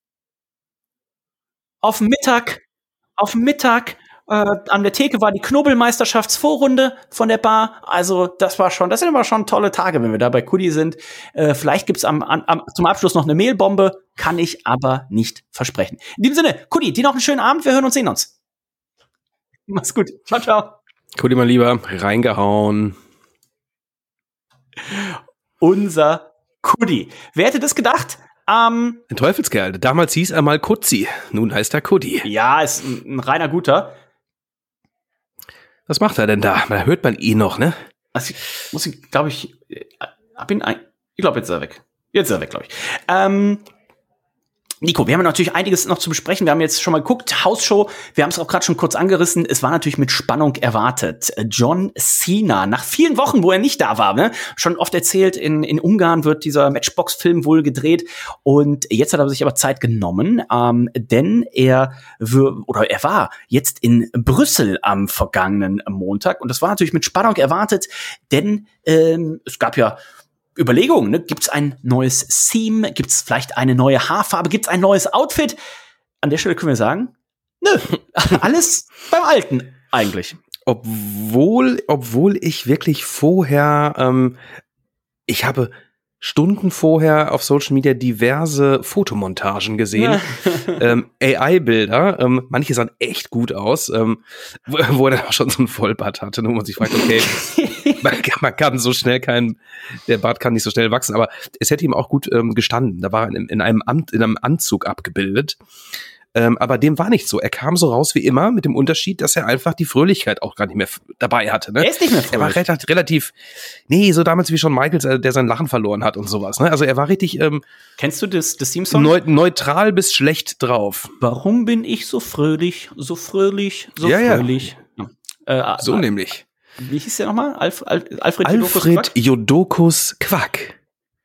auf dem Mittag, auf dem Mittag, äh, an der Theke war die Knobelmeisterschaftsvorrunde von der Bar. Also, das war schon, das sind immer schon tolle Tage, wenn wir da bei Kudi sind. Äh, vielleicht gibt's am, am, zum Abschluss noch eine Mehlbombe, kann ich aber nicht versprechen. In diesem Sinne, Kudi, dir noch einen schönen Abend, wir hören uns, sehen uns. Mach's gut. Ciao, ciao. Kudi, mein Lieber, reingehauen. Unser Kudi. Wer hätte das gedacht? Ähm, Ein Teufelskerl. Damals hieß er mal Kutzi. Nun heißt er Kudi. ja, ist ein, ein reiner Guter. Was macht er denn da? Da hört man ihn noch, ne? Also, ich muss ich, glaube ich, äh, hab ihn ein, ich glaube, jetzt ist er weg. Jetzt ist er weg, glaube ich. Ähm, Nico, wir haben natürlich einiges noch zu besprechen. Wir haben jetzt schon mal geguckt, Hausshow, wir haben es auch gerade schon kurz angerissen. Es war natürlich mit Spannung erwartet. John Cena, nach vielen Wochen, wo er nicht da war, ne? Schon oft erzählt, in, in Ungarn wird dieser Matchbox-Film wohl gedreht. Und jetzt hat er sich aber Zeit genommen, ähm, denn er, w- oder er war jetzt in Brüssel am vergangenen Montag. Und das war natürlich mit Spannung erwartet, denn ähm, es gab ja Überlegungen, ne? Gibt's ein neues Theme? Gibt's vielleicht eine neue Haarfarbe? Gibt's ein neues Outfit? An der Stelle können wir sagen, nö, alles beim Alten eigentlich. Obwohl, obwohl ich wirklich vorher, ähm, ich habe Stunden vorher auf Social Media diverse Fotomontagen gesehen, ähm, A I-Bilder, ähm, manche sahen echt gut aus, ähm, wo, wo er dann auch schon so einen Vollbart hatte, wo man sich fragt, okay, man, man kann so schnell keinen, der Bart kann nicht so schnell wachsen, aber es hätte ihm auch gut ähm, gestanden. Da war er in, in einem Amt, in einem Anzug abgebildet. Ähm, aber dem war nicht so. Er kam so raus wie immer, mit dem Unterschied, dass er einfach die Fröhlichkeit auch gar nicht mehr f- dabei hatte. Ne? Er ist nicht mehr fröhlich. Er war relativ, relativ, nee, so damals wie Shawn Michaels, äh, der sein Lachen verloren hat und sowas. Ne? Also er war richtig ähm, Kennst du das, das Theme-Song? neu, neutral bis schlecht drauf. Warum bin ich so fröhlich, so fröhlich, so Ja, ja. fröhlich? Ja. Äh, So äh, nämlich. Wie hieß der nochmal? Alf, Alf, Alfred Alfred Jodokus Quack.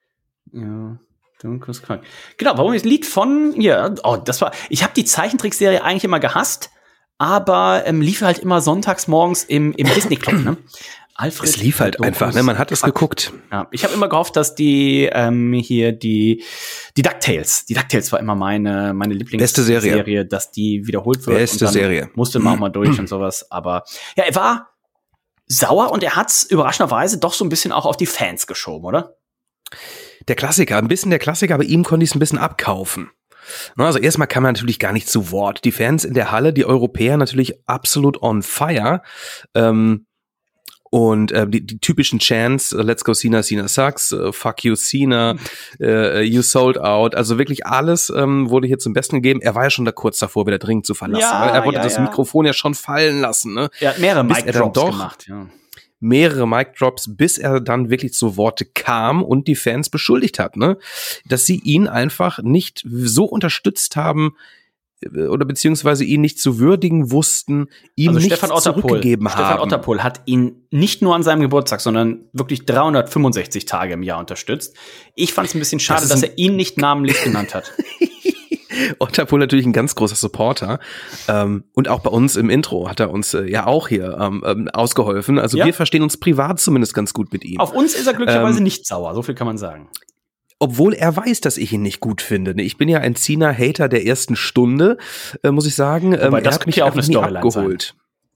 Ja, Dunkus Quack. Genau, warum ist Lied von, ja, oh, das war, ich habe die Zeichentrickserie eigentlich immer gehasst, aber ähm, lief halt immer sonntags morgens im, im Disney Club, ne? Alfred Es lief halt Jodokus einfach, ne? Man hat es Quack. geguckt. Ja, ich habe immer gehofft, dass die ähm, hier die die DuckTales, die DuckTales war immer meine meine Beste Serie. Lieblingsserie, dass die wiederholt wird. Beste und dann Serie. Musste man auch mal durch und sowas. Aber ja, er war sauer und er hat's überraschenderweise doch so ein bisschen auch auf die Fans geschoben, oder? Der Klassiker, ein bisschen der Klassiker, aber ihm konnte ich es ein bisschen abkaufen. Na, Also erstmal kam er natürlich gar nicht zu Wort. Die Fans in der Halle, die Europäer natürlich absolut on fire. Ähm, Und äh, die, die typischen Chants, äh, Let's go Cena, Cena sucks, äh, Fuck you Cena, äh, You sold out, also wirklich alles ähm, wurde hier zum Besten gegeben. Er war ja schon da kurz davor, wieder dringend zu verlassen. Ja, weil er wollte ja, das ja. Mikrofon ja schon fallen lassen. Ne? Er hat mehrere Bis er dann Mic-Drops doch- gemacht, ja. Mehrere Mic-Drops, bis er dann wirklich zu Worte kam und die Fans beschuldigt hat, ne? Dass sie ihn einfach nicht so unterstützt haben, äh, oder beziehungsweise ihn nicht zu würdigen wussten, ihm Also nichts Stefan Otterpohl, zurückgegeben Stefan haben. Otterpohl hat ihn nicht nur an seinem Geburtstag, sondern wirklich dreihundertfünfundsechzig Tage im Jahr unterstützt. Ich fand es ein bisschen schade, Das ist dass ein- er ihn nicht namentlich genannt hat. Otterpohl natürlich ein ganz großer Supporter. Ähm, und auch bei uns im Intro hat er uns äh, ja auch hier ähm, ähm, ausgeholfen. Also Ja. wir verstehen uns privat zumindest ganz gut mit ihm. Auf uns ist er glücklicherweise Ähm, nicht sauer, so viel kann man sagen. Obwohl er weiß, dass ich ihn nicht gut finde. Ne? Ich bin ja ein Cena-Hater der ersten Stunde, äh, muss ich sagen. Ähm, Wobei, das er hat könnte mich ja auch einfach eine nie Storyline abgeholt.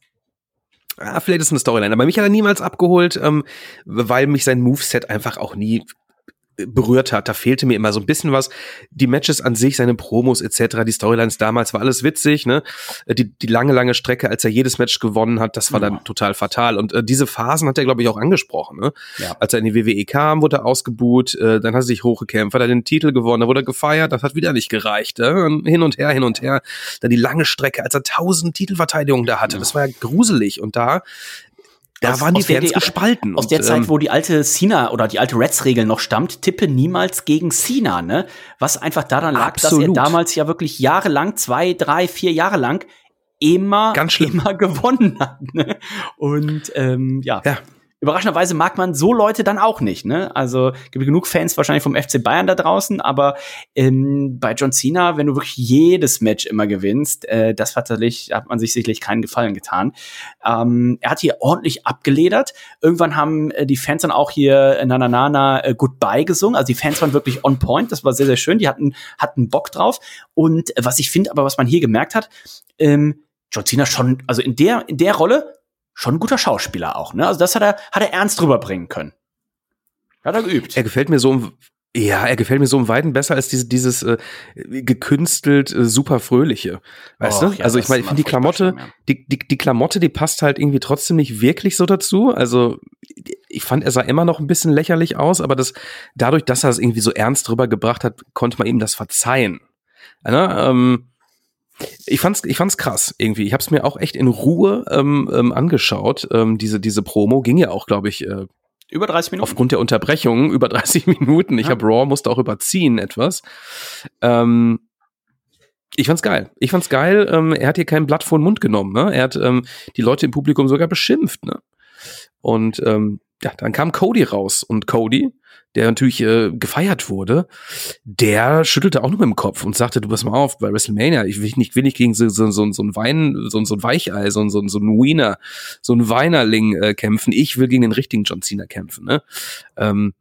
Ah, vielleicht ist es eine Storyline, aber mich hat er niemals abgeholt, ähm, weil mich sein Moveset einfach auch nie berührt hat. Da fehlte mir immer so ein bisschen was. Die Matches an sich, seine Promos et cetera, die Storylines damals war alles witzig, ne? Die, die lange, lange Strecke, als er jedes Match gewonnen hat, das war dann Ja. total fatal. Und äh, diese Phasen hat er, glaube ich, auch angesprochen, ne? Ja. Als er in die W W E kam, wurde er ausgebuht, äh, dann hat er sich hochgekämpft, hat er den Titel gewonnen, dann wurde er gefeiert, das hat wieder nicht gereicht. Äh? Und hin und her, hin und her. Dann die lange Strecke, als er tausend Titelverteidigungen da hatte. Das war ja gruselig. Und da Da Aus- waren die aus der- Fans die- gespalten. Aus Und, der Zeit, ähm, wo die alte Cena oder die alte Reds-Regel noch stammt, tippe niemals gegen Cena, ne? Was einfach daran lag, dass Absolut. er damals ja wirklich jahrelang, zwei, drei, vier Jahre lang, immer, Ganz schlimm. immer gewonnen hat, ne? Und, ähm, ja. Ja. Überraschenderweise mag man so Leute dann auch nicht, ne? Also gibt genug Fans wahrscheinlich vom F C Bayern da draußen, aber ähm, bei John Cena, wenn du wirklich jedes Match immer gewinnst, äh, das hat, tatsächlich, hat man sich sicherlich keinen Gefallen getan. Ähm, er hat hier ordentlich abgeledert. Irgendwann haben äh, die Fans dann auch hier äh, Na Na Na Na äh, Goodbye gesungen. Also die Fans waren wirklich on point. Das war sehr, sehr schön. Die hatten, hatten Bock drauf. Und äh, was ich finde, aber was man hier gemerkt hat, ähm, John Cena schon, also in der, in der Rolle schon ein guter Schauspieler auch, ne? Also das hat er, hat er ernst rüberbringen können. Hat er geübt. Er gefällt mir so im, ja, er gefällt mir so im Weiten besser als diese, dieses äh, gekünstelt äh, super fröhliche. Weißt Och, du? ja, Also das ich meine, ist ich finde die immer furchtbar Klamotte, schlimm, ja. die, die, die Klamotte, die passt halt irgendwie trotzdem nicht wirklich so dazu. Also ich fand, er sah immer noch ein bisschen lächerlich aus, aber das, dadurch, dass er es irgendwie so ernst rübergebracht hat, konnte man ihm das verzeihen. Ne? Ähm, Ich fand's, ich fand's krass irgendwie. Ich habe es mir auch echt in Ruhe ähm, ähm, angeschaut. Ähm, diese diese Promo ging ja auch, glaube ich, äh, Über dreißig Minuten. aufgrund der Unterbrechungen über dreißig Minuten. Ich Ja. habe Raw musste auch überziehen etwas. Ähm, Ich fand's geil. Ich fand's geil. Ähm, er hat hier kein Blatt vor den Mund genommen. Ne? Er hat ähm, die Leute im Publikum sogar beschimpft. Ne? Und ähm, ja, dann kam Cody raus. Und Cody, der natürlich äh, gefeiert wurde, der schüttelte auch nur mit dem Kopf und sagte, du pass mal auf, bei WrestleMania, ich will nicht, will nicht gegen so, so, so, so ein Wein, so, so ein Weichei, so, so, so ein Wiener, so ein Weinerling äh, kämpfen. Ich will gegen den richtigen John Cena kämpfen. Ne? Ähm,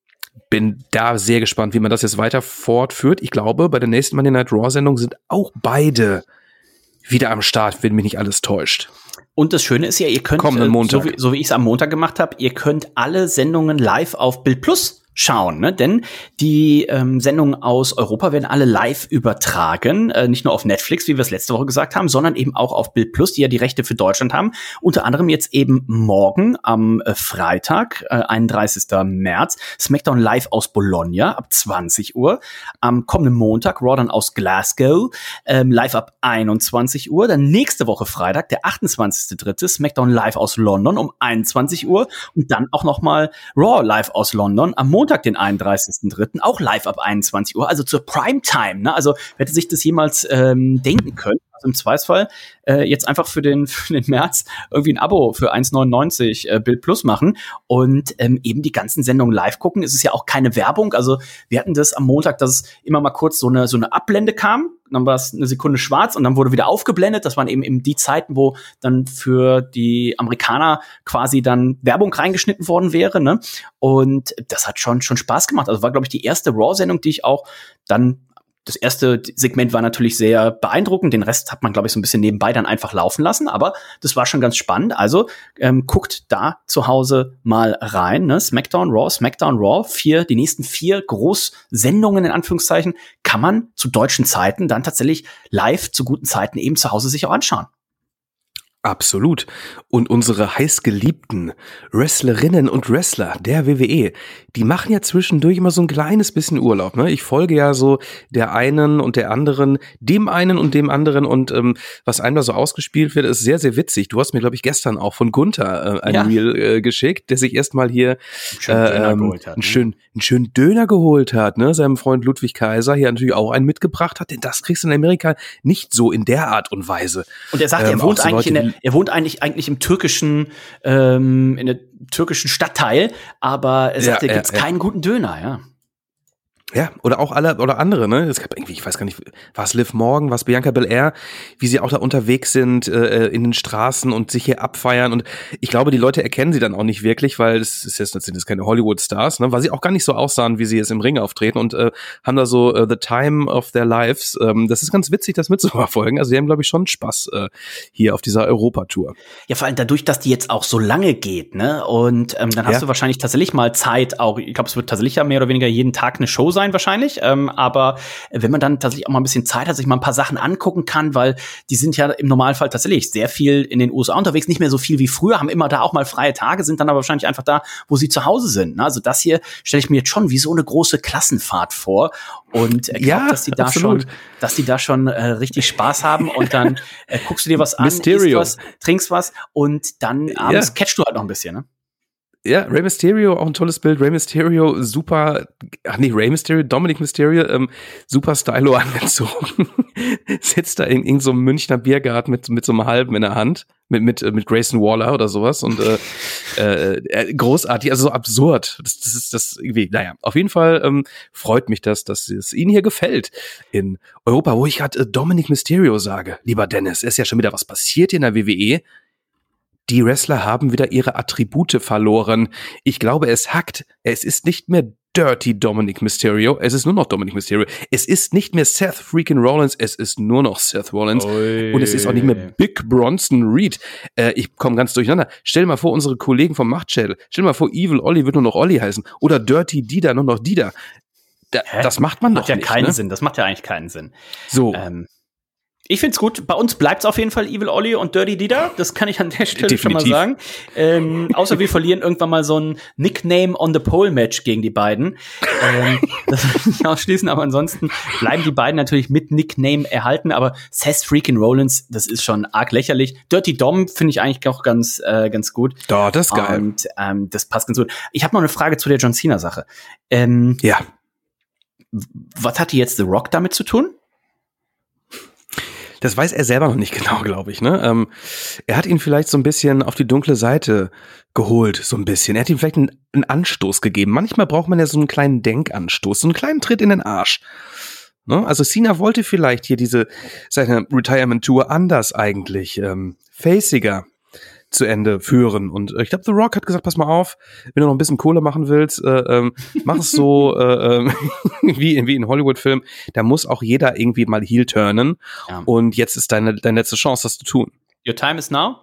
bin da sehr gespannt, wie man das jetzt weiter fortführt. Ich glaube, bei der nächsten Monday Night Raw-Sendung sind auch beide wieder am Start, wenn mich nicht alles täuscht. Und das Schöne ist ja, ihr könnt, Kommenden Montag. so wie, so wie ich es am Montag gemacht habe, ihr könnt alle Sendungen live auf Bild Plus schauen, ne? Denn die ähm, Sendungen aus Europa werden alle live übertragen, äh, nicht nur auf Netflix, wie wir es letzte Woche gesagt haben, sondern eben auch auf Bild Plus, die ja die Rechte für Deutschland haben. Unter anderem jetzt eben morgen am äh, Freitag, äh, einunddreißigsten März, SmackDown live aus Bologna ab zwanzig Uhr. Am kommenden Montag Raw dann aus Glasgow, ähm, live ab einundzwanzig Uhr. Dann nächste Woche Freitag, der achtundzwanzigsten dritten SmackDown live aus London um einundzwanzig Uhr. Und dann auch noch mal Raw live aus London am Montag, den einunddreißigsten dritten auch live ab einundzwanzig Uhr, also zur Primetime. Ne? Also wer hätte sich das jemals ähm, denken können? Also im Zweifelsfall äh, jetzt einfach für den, für den März irgendwie ein Abo für eins neunundneunzig äh, Bild Plus machen und ähm, eben die ganzen Sendungen live gucken. Es ist ja auch keine Werbung. Also wir hatten das am Montag, dass immer mal kurz so eine so eine Abblende kam. Dann war es eine Sekunde schwarz und dann wurde wieder aufgeblendet. Das waren eben, eben die Zeiten, wo dann für die Amerikaner quasi dann Werbung reingeschnitten worden wäre. Ne? Und das hat schon schon Spaß gemacht. Also war, glaube ich, die erste Raw-Sendung, die ich auch dann das erste Segment war natürlich sehr beeindruckend. Den Rest hat man, glaube ich, so ein bisschen nebenbei dann einfach laufen lassen. Aber das war schon ganz spannend. Also ähm, guckt da zu Hause mal rein. Ne? SmackDown, Raw, SmackDown, Raw. Vier, die nächsten vier Großsendungen in Anführungszeichen kann man zu deutschen Zeiten dann tatsächlich live zu guten Zeiten eben zu Hause sich auch anschauen. Absolut. Und unsere heißgeliebten Wrestlerinnen und Wrestler der W W E, die machen ja zwischendurch immer so ein kleines bisschen Urlaub. Ne? Ich folge ja so der einen und der anderen, dem einen und dem anderen. Und ähm, was einmal so ausgespielt wird, ist sehr, sehr witzig. Du hast mir, glaube ich, gestern auch von Gunther äh, ein ja. Reel äh, geschickt, der sich erstmal hier äh, ähm, hat, einen, ne? schönen, einen schönen Döner geholt hat. Ne? Seinem Freund Ludwig Kaiser hier natürlich auch einen mitgebracht hat. Denn das kriegst du in Amerika nicht so in der Art und Weise. Und er sagt, ähm, er wohnt so eigentlich Leute, in der Er wohnt eigentlich eigentlich im türkischen, ähm, in der türkischen Stadtteil, aber er sagt, ja, da gibt's ja, keinen ja. guten Döner, ja. Ja, oder auch alle, oder andere, ne? Es gab irgendwie, ich weiß gar nicht, war es Liv Morgan, was Bianca Belair, wie sie auch da unterwegs sind, äh, in den Straßen und sich hier abfeiern. Und ich glaube, die Leute erkennen sie dann auch nicht wirklich, weil es ist jetzt, das sind jetzt keine Hollywood-Stars, ne? Weil sie auch gar nicht so aussahen, wie sie jetzt im Ring auftreten und äh, haben da so uh, the time of their lives. Ähm, das ist ganz witzig, das mitzuverfolgen. Also die haben, glaube ich, schon Spaß äh, hier auf dieser Europatour. Ja, vor allem dadurch, dass die jetzt auch so lange geht, ne? Und ähm, dann hast ja. du wahrscheinlich tatsächlich mal Zeit, auch, ich glaube, es wird tatsächlich ja mehr oder weniger jeden Tag eine Show sein wahrscheinlich, ähm, aber wenn man dann tatsächlich auch mal ein bisschen Zeit hat, sich mal ein paar Sachen angucken kann, weil die sind ja im Normalfall tatsächlich sehr viel in den U S A unterwegs, nicht mehr so viel wie früher, haben immer da auch mal freie Tage, sind dann aber wahrscheinlich einfach da, wo sie zu Hause sind. Also das hier stelle ich mir jetzt schon wie so eine große Klassenfahrt vor und äh, glaub, ja, dass die da absolut. schon, dass die da schon äh, richtig Spaß haben und dann äh, guckst du dir was an, Mysterio. isst was, trinkst was und dann abends ja. catchst du halt noch ein bisschen, ne? Ja, Rey Mysterio, auch ein tolles Bild. Rey Mysterio, super, ach nee, Rey Mysterio, Dominic Mysterio, ähm, super stylo angezogen. Sitzt da in irgendeinem so Münchner Biergarten mit, mit so einem Halben in der Hand, mit, mit, mit Grayson Waller oder sowas und äh, äh, großartig, also so absurd. Das, das ist das irgendwie, naja, auf jeden Fall ähm, freut mich das, dass es Ihnen hier gefällt in Europa, wo ich gerade äh, Dominic Mysterio sage. Lieber Dennis, ist ja schon wieder was passiert hier in der W W E. Die Wrestler haben wieder ihre Attribute verloren. Ich glaube, es hackt. Es ist nicht mehr Dirty Dominic Mysterio. Es ist nur noch Dominic Mysterio. Es ist nicht mehr Seth freaking Rollins. Es ist nur noch Seth Rollins. Oi. Und es ist auch nicht mehr Big Bronson Reed. Äh, ich komme ganz durcheinander. Stell dir mal vor, unsere Kollegen vom Machtschädel. Stell dir mal vor, Evil Ollie wird nur noch Ollie heißen. Oder Dirty Dida nur noch Dida. Da, das macht man doch nicht. Macht ja keinen ne? Sinn. Das macht ja eigentlich keinen Sinn. So. Ähm. Ich find's gut. Bei uns bleibt's auf jeden Fall Evil Ollie und Dirty Dida. Das kann ich an der Stelle Definitiv. schon mal sagen. Ähm, außer wir verlieren irgendwann mal so ein Nickname on the Pole Match gegen die beiden. Ähm, das will ich nicht ausschließen, aber ansonsten bleiben die beiden natürlich mit Nickname erhalten. Aber Seth freaking Rollins, das ist schon arg lächerlich. Dirty Dom finde ich eigentlich auch ganz, äh, ganz gut. Doch, das ist geil. Und ähm, das passt ganz gut. Ich habe noch eine Frage zu der John Cena Sache. Ähm, ja. Was hat jetzt The Rock damit zu tun? Das weiß er selber noch nicht genau, glaube ich. Ne? Ähm, er hat ihn vielleicht so ein bisschen auf die dunkle Seite geholt, so ein bisschen. Er hat ihm vielleicht einen, einen Anstoß gegeben. Manchmal braucht man ja so einen kleinen Denkanstoß, so einen kleinen Tritt in den Arsch. Ne? Also Cena wollte vielleicht hier diese seine Retirement-Tour anders eigentlich, ähm, faciger zu Ende führen. Und ich glaube, The Rock hat gesagt, pass mal auf, wenn du noch ein bisschen Kohle machen willst, äh, ähm, mach es so äh, äh, wie, in, wie in Hollywood-Filmen. Da muss auch jeder irgendwie mal heel turnen. Ja. Und jetzt ist deine, deine letzte Chance, das zu tun. Your time is now?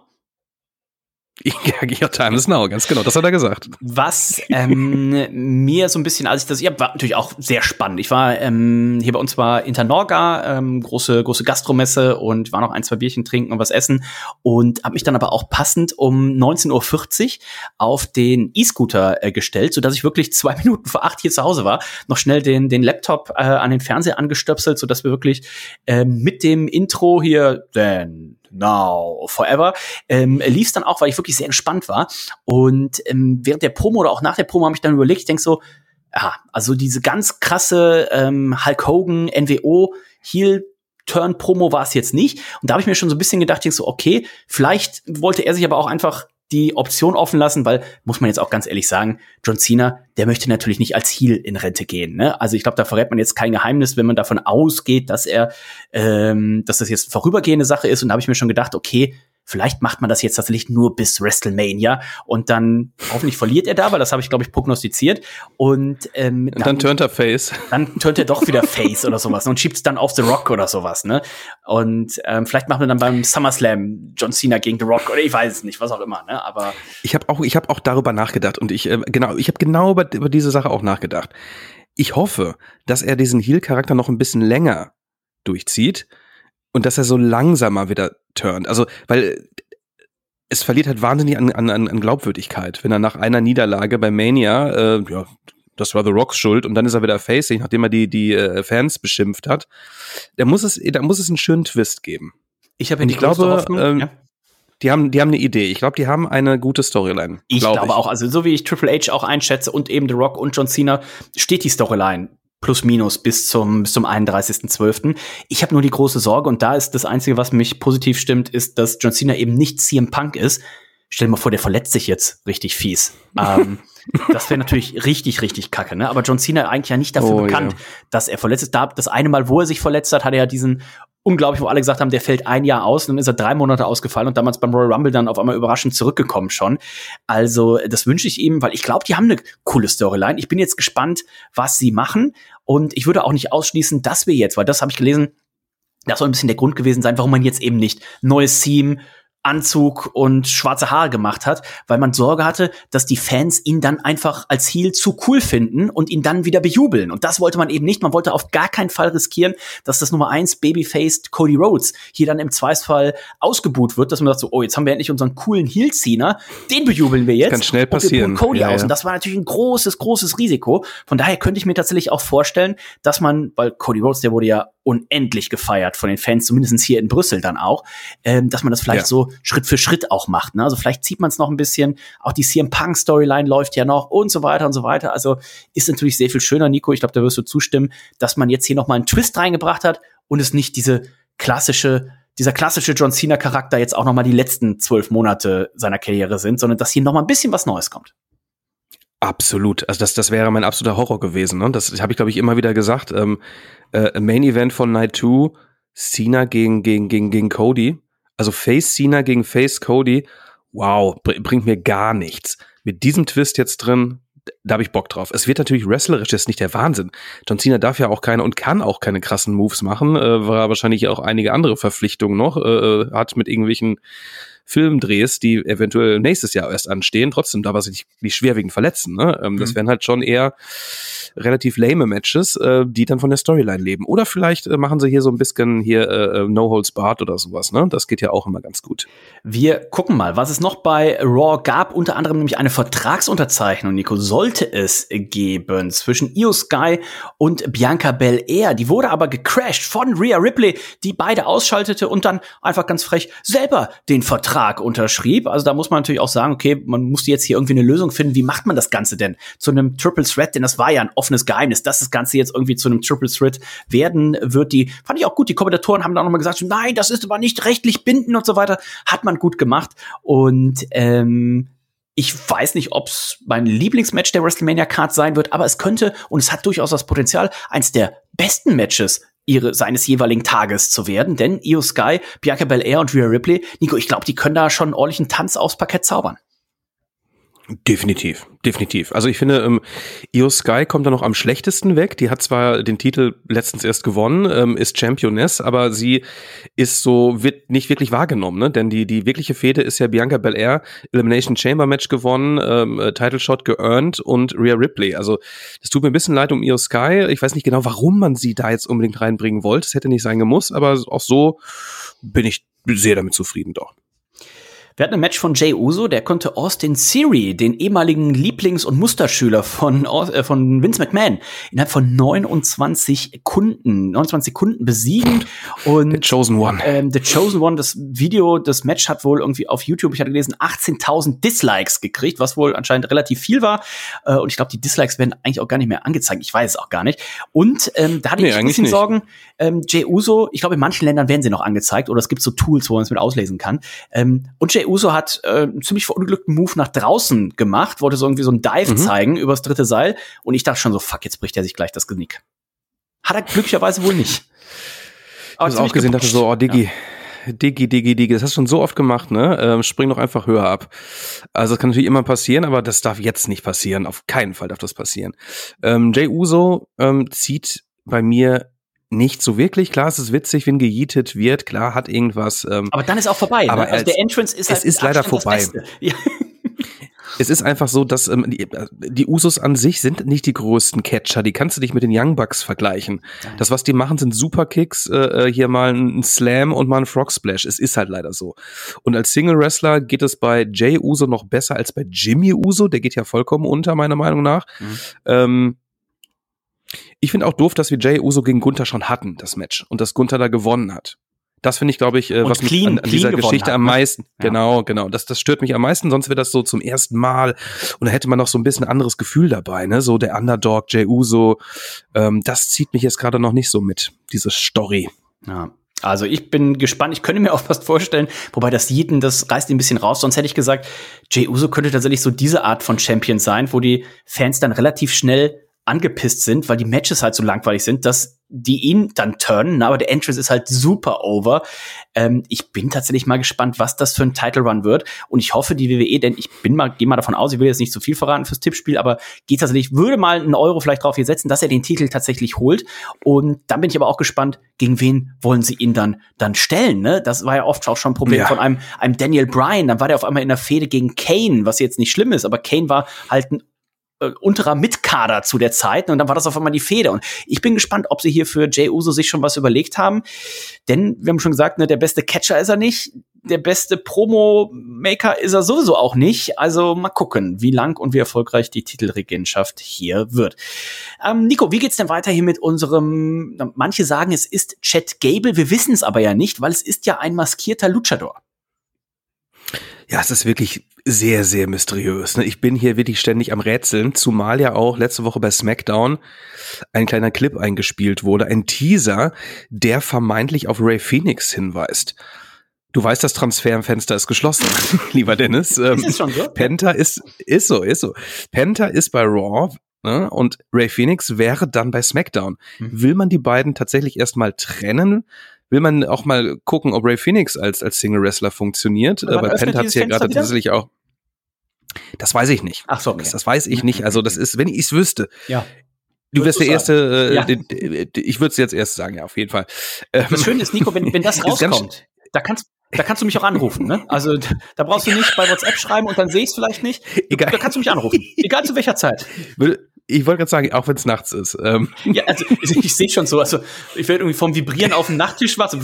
Your time is now, ganz genau, das hat er gesagt. Was ähm, mir so ein bisschen, als ich das, ja, war natürlich auch sehr spannend. Ich war ähm, hier bei uns war Internorga, ähm, große große Gastromesse und war noch ein, zwei Bierchen trinken und was essen und habe mich dann aber auch passend um neunzehn Uhr vierzig auf den E-Scooter äh, gestellt, sodass ich wirklich zwei Minuten vor acht hier zu Hause war, noch schnell den den Laptop äh, an den Fernseher angestöpselt, sodass wir wirklich ähm, mit dem Intro hier then Now, Forever, ähm, lief es dann auch, weil ich wirklich sehr gespannt war. Und ähm, während der Promo oder auch nach der Promo habe ich dann überlegt, ich denke so, ja, also diese ganz krasse ähm, Hulk Hogan, N W O, Heel-Turn-Promo war es jetzt nicht. Und da habe ich mir schon so ein bisschen gedacht, ich denk so, okay, vielleicht wollte er sich aber auch einfach die Option offen lassen, weil, muss man jetzt auch ganz ehrlich sagen, John Cena, der möchte natürlich nicht als Heel in Rente gehen, ne? Also ich glaube, da verrät man jetzt kein Geheimnis, wenn man davon ausgeht, dass er, ähm, dass das jetzt eine vorübergehende Sache ist. Und da habe ich mir schon gedacht, okay, vielleicht macht man das jetzt tatsächlich nur bis WrestleMania und dann hoffentlich verliert er da, weil das habe ich, glaube ich, prognostiziert. Und, ähm, und dann, dann turnt er Face. Dann turnt er doch wieder Face oder sowas und schiebt es dann auf The Rock oder sowas, ne? Und ähm, vielleicht machen wir dann beim SummerSlam John Cena gegen The Rock oder ich weiß es nicht, was auch immer, ne? Aber ich habe auch, ich habe auch darüber nachgedacht und ich äh, genau, ich habe genau über, über diese Sache auch nachgedacht. Ich hoffe, dass er diesen Heel-Charakter noch ein bisschen länger durchzieht. Und dass er so langsamer wieder turnt. Also, weil es verliert halt wahnsinnig an, an, an Glaubwürdigkeit, wenn er nach einer Niederlage bei Mania, äh, ja, das war The Rocks Schuld, und dann ist er wieder facing, nachdem er die, die äh, Fans beschimpft hat. Da muss es, da muss es einen schönen Twist geben. Ich habe und ich glaube, ähm, ja. die haben, die haben eine Idee. Ich glaube, die haben eine gute Storyline. Ich glaub glaube ich. auch. Also, so wie ich Triple H auch einschätze und eben The Rock und John Cena, steht die Storyline plus minus bis zum bis zum einunddreißigsten zwölften Ich habe nur die große Sorge, und da ist das Einzige, was mich positiv stimmt, ist, dass John Cena eben nicht C M Punk ist. Stell dir mal vor, der verletzt sich jetzt richtig fies. ähm, das wäre natürlich richtig, richtig kacke, ne? Aber John Cena eigentlich ja nicht dafür oh, bekannt, yeah. dass er verletzt ist. Da, das eine Mal, wo er sich verletzt hat, hat er ja diesen unglaublich, wo alle gesagt haben, der fällt ein Jahr aus, und dann ist er drei Monate ausgefallen und damals beim Royal Rumble dann auf einmal überraschend zurückgekommen schon. Also das wünsche ich ihm, weil ich glaube, die haben eine coole Storyline. Ich bin jetzt gespannt, was sie machen, und ich würde auch nicht ausschließen, dass wir jetzt, weil das habe ich gelesen, das soll ein bisschen der Grund gewesen sein, warum man jetzt eben nicht neues Theme, Anzug und schwarze Haare gemacht hat, weil man Sorge hatte, dass die Fans ihn dann einfach als Heel zu cool finden und ihn dann wieder bejubeln. Und das wollte man eben nicht. Man wollte auf gar keinen Fall riskieren, dass das Nummer eins Babyfaced Cody Rhodes hier dann im Zweifelsfall ausgebuht wird, dass man sagt so, oh, jetzt haben wir endlich unseren coolen Heel-Cena, den bejubeln wir jetzt. Kann schnell passieren. Und wir Cody ja, aus. Ja. Und das war natürlich ein großes, großes Risiko. Von daher könnte ich mir tatsächlich auch vorstellen, dass man, weil Cody Rhodes, der wurde ja unendlich gefeiert von den Fans, zumindest hier in Brüssel dann auch, ähm, dass man das vielleicht ja. so Schritt für Schritt auch macht. Ne? Also vielleicht zieht man es noch ein bisschen, auch die C M Punk-Storyline läuft ja noch und so weiter und so weiter. Also ist natürlich sehr viel schöner, Nico, ich glaube, da wirst du zustimmen, dass man jetzt hier noch mal einen Twist reingebracht hat und es nicht diese klassische, dieser klassische John Cena-Charakter jetzt auch noch mal die letzten zwölf Monate seiner Karriere sind, sondern dass hier noch mal ein bisschen was Neues kommt. Absolut. Also das, das wäre mein absoluter Horror gewesen. Ne? Das habe ich, glaube ich, immer wieder gesagt. Ähm, äh, Main Event von Night zwei, Cena gegen, gegen, gegen, gegen Cody. Also Face Cena gegen Face Cody. Wow, br- bringt mir gar nichts. Mit diesem Twist jetzt drin, da habe ich Bock drauf. Es wird natürlich wrestlerisch, das ist nicht der Wahnsinn. John Cena darf ja auch keine und kann auch keine krassen Moves machen, äh, weil er wahrscheinlich auch einige andere Verpflichtungen noch äh, hat mit irgendwelchen Filmdrehs, die eventuell nächstes Jahr erst anstehen. Trotzdem darf er sich nicht, nicht schwerwiegend verletzen. Ne? Ähm, mhm. Das wären halt schon eher relativ lame Matches, äh, die dann von der Storyline leben. Oder vielleicht äh, machen sie hier so ein bisschen hier äh, No Holds Barred oder sowas. Ne? Das geht ja auch immer ganz gut. Wir gucken mal, was es noch bei Raw gab. Unter anderem nämlich eine Vertragsunterzeichnung, Nico, sollte es geben zwischen Io Sky und Bianca Belair. Die wurde aber gecrashed von Rhea Ripley, die beide ausschaltete und dann einfach ganz frech selber den Vertrag Vertrag unterschrieb. Also da muss man natürlich auch sagen, okay, man musste jetzt hier irgendwie eine Lösung finden. Wie macht man das Ganze denn zu einem Triple Threat? Denn das war ja ein offenes Geheimnis, dass das Ganze jetzt irgendwie zu einem Triple Threat werden wird. Die fand ich auch gut. Die Kommentatoren haben dann nochmal gesagt, nein, das ist aber nicht rechtlich bindend und so weiter. Hat man gut gemacht. Und ähm, ich weiß nicht, ob es mein Lieblingsmatch der WrestleMania-Card sein wird, aber es könnte, und es hat durchaus das Potenzial, eins der besten Matches ihre, seines jeweiligen Tages zu werden. Denn Io Sky, Bianca Belair und Rhea Ripley, Nico, ich glaube, die können da schon einen ordentlichen Tanz aufs Parkett zaubern. Definitiv, definitiv. Also ich finde, ähm, Io Sky kommt da noch am schlechtesten weg. Die hat zwar den Titel letztens erst gewonnen, ähm, ist Championess, aber sie ist so, wird nicht wirklich wahrgenommen, ne? Denn die die wirkliche Fehde ist ja Bianca Belair, Elimination Chamber Match gewonnen, ähm, Title Shot geearned und Rhea Ripley. Also das tut mir ein bisschen leid um Io Sky. Ich weiß nicht genau, warum man sie da jetzt unbedingt reinbringen wollte. Es hätte nicht sein gemusst, aber auch so bin ich sehr damit zufrieden doch. Wir hatten ein Match von Jey Uso, der konnte Austin Theory, den ehemaligen Lieblings- und Musterschüler von, äh, von Vince McMahon, innerhalb von neunundzwanzig Sekunden, neunundzwanzig Sekunden besiegen. Und The Chosen One. Ähm, The Chosen One, das Video, das Match hat wohl irgendwie auf YouTube, ich hatte gelesen, achtzehntausend Dislikes gekriegt, was wohl anscheinend relativ viel war. Äh, und ich glaube, die Dislikes werden eigentlich auch gar nicht mehr angezeigt. Ich weiß es auch gar nicht. Und ähm, da hatte nee, ich ein bisschen nicht. Sorgen. Ähm, Jey Uso, ich glaube, in manchen Ländern werden sie noch angezeigt oder es gibt so Tools, wo man es mit auslesen kann. Ähm, und Jey Uso hat äh, einen ziemlich verunglückten Move nach draußen gemacht, wollte so irgendwie so einen Dive mhm. zeigen übers dritte Seil und ich dachte schon so, fuck, jetzt bricht er sich gleich das Genick. Hat er glücklicherweise wohl nicht. Aber ich habe auch gesehen, dachte so, oh Diggi, ja. Diggi, Diggi, Diggi, das hast du schon so oft gemacht, ne? Ähm, spring doch einfach höher ab. Also das kann natürlich immer passieren, aber das darf jetzt nicht passieren. Auf keinen Fall darf das passieren. Ähm, Jey Uso ähm, zieht bei mir nicht so wirklich. Klar, es ist witzig, wenn gejietet wird. Klar, hat irgendwas. Ähm, aber dann ist auch vorbei. Aber ne? Also der Entrance ist halt es ist leider vorbei. Ja. Es ist einfach so, dass ähm, die, die Usos an sich sind nicht die größten Catcher. Die kannst du nicht mit den Young Bucks vergleichen. Das, was die machen, sind Superkicks, äh, hier mal ein Slam und mal ein Frog Splash. Es ist halt leider so. Und als Single Wrestler geht es bei Jey Uso noch besser als bei Jimmy Uso. Der geht ja vollkommen unter, meiner Meinung nach. Mhm. Ähm, Ich finde auch doof, dass wir Jey Uso gegen Gunther schon hatten, das Match. Und dass Gunther da gewonnen hat. Das finde ich, glaube ich, äh, was mich clean, an, an dieser Geschichte hat, am meisten, ne? genau, genau, das, das stört mich am meisten, sonst wäre das so zum ersten Mal und da hätte man noch so ein bisschen anderes Gefühl dabei, ne, so der Underdog, Jey Uso, ähm, das zieht mich jetzt gerade noch nicht so mit, diese Story. Ja. Also ich bin gespannt, ich könnte mir auch fast vorstellen, wobei das Yeeten, das reißt ihn ein bisschen raus, sonst hätte ich gesagt, Jey Uso könnte tatsächlich so diese Art von Champion sein, wo die Fans dann relativ schnell angepisst sind, weil die Matches halt so langweilig sind, dass die ihn dann turnen, aber der Entrance ist halt super over. Ähm, ich bin tatsächlich mal gespannt, was das für ein Title Run wird und ich hoffe, die W W E, denn ich bin mal, gehe mal davon aus, ich will jetzt nicht zu viel verraten fürs Tippspiel, aber geht tatsächlich, würde mal einen Euro vielleicht drauf hier setzen, dass er den Titel tatsächlich holt und dann bin ich aber auch gespannt, gegen wen wollen sie ihn dann dann stellen, ne? Das war ja oft auch schon ein Problem ja. von einem, einem Daniel Bryan, dann war der auf einmal in der Fehde gegen Kane, was jetzt nicht schlimm ist, aber Kane war halt ein unterer Mitkader zu der Zeit und dann war das auf einmal die Fehde und ich bin gespannt, ob sie hier für Jey Uso sich schon was überlegt haben, denn wir haben schon gesagt, ne, der beste Catcher ist er nicht, der beste Promo-Maker ist er sowieso auch nicht, also mal gucken, wie lang und wie erfolgreich die Titelregentschaft hier wird. Ähm, Nico, wie geht's denn weiter hier mit unserem, manche sagen, es ist Chad Gable, wir wissen es aber ja nicht, weil es ist ja ein maskierter Luchador. Ja, es ist wirklich sehr, sehr mysteriös. Ich bin hier wirklich ständig am Rätseln, zumal ja auch letzte Woche bei SmackDown ein kleiner Clip eingespielt wurde, ein Teaser, der vermeintlich auf Rey Fenix hinweist. Du weißt, das Transferfenster ist geschlossen, lieber Dennis. Ist es schon so? Penta ist, ist so, ist so. Penta ist bei Raw, ne, und Rey Fenix wäre dann bei SmackDown. Mhm. Will man die beiden tatsächlich erstmal trennen? Will man auch mal gucken, ob Ray Phoenix als als Single-Wrestler funktioniert? Äh, bei Penta hat es ja gerade tatsächlich auch. Das weiß ich nicht. Ach so, okay. das, das weiß ich nicht. Also das ist, wenn ich es wüsste. Ja. Du wärst der Erste, äh, ja. den, ich würde es jetzt erst sagen, ja, auf jeden Fall. Ähm, das Schöne ist, Nico, wenn, wenn das rauskommt, da kannst, da kannst du mich auch anrufen, ne? Also da brauchst du nicht bei WhatsApp schreiben und dann sehe ich es vielleicht nicht. Egal. Da kannst du mich anrufen. Egal zu welcher Zeit. Ich wollte gerade sagen, auch wenn es nachts ist. Ähm. Ja, also ich, ich sehe schon so, also ich werde irgendwie vom Vibrieren auf dem Nachttisch was.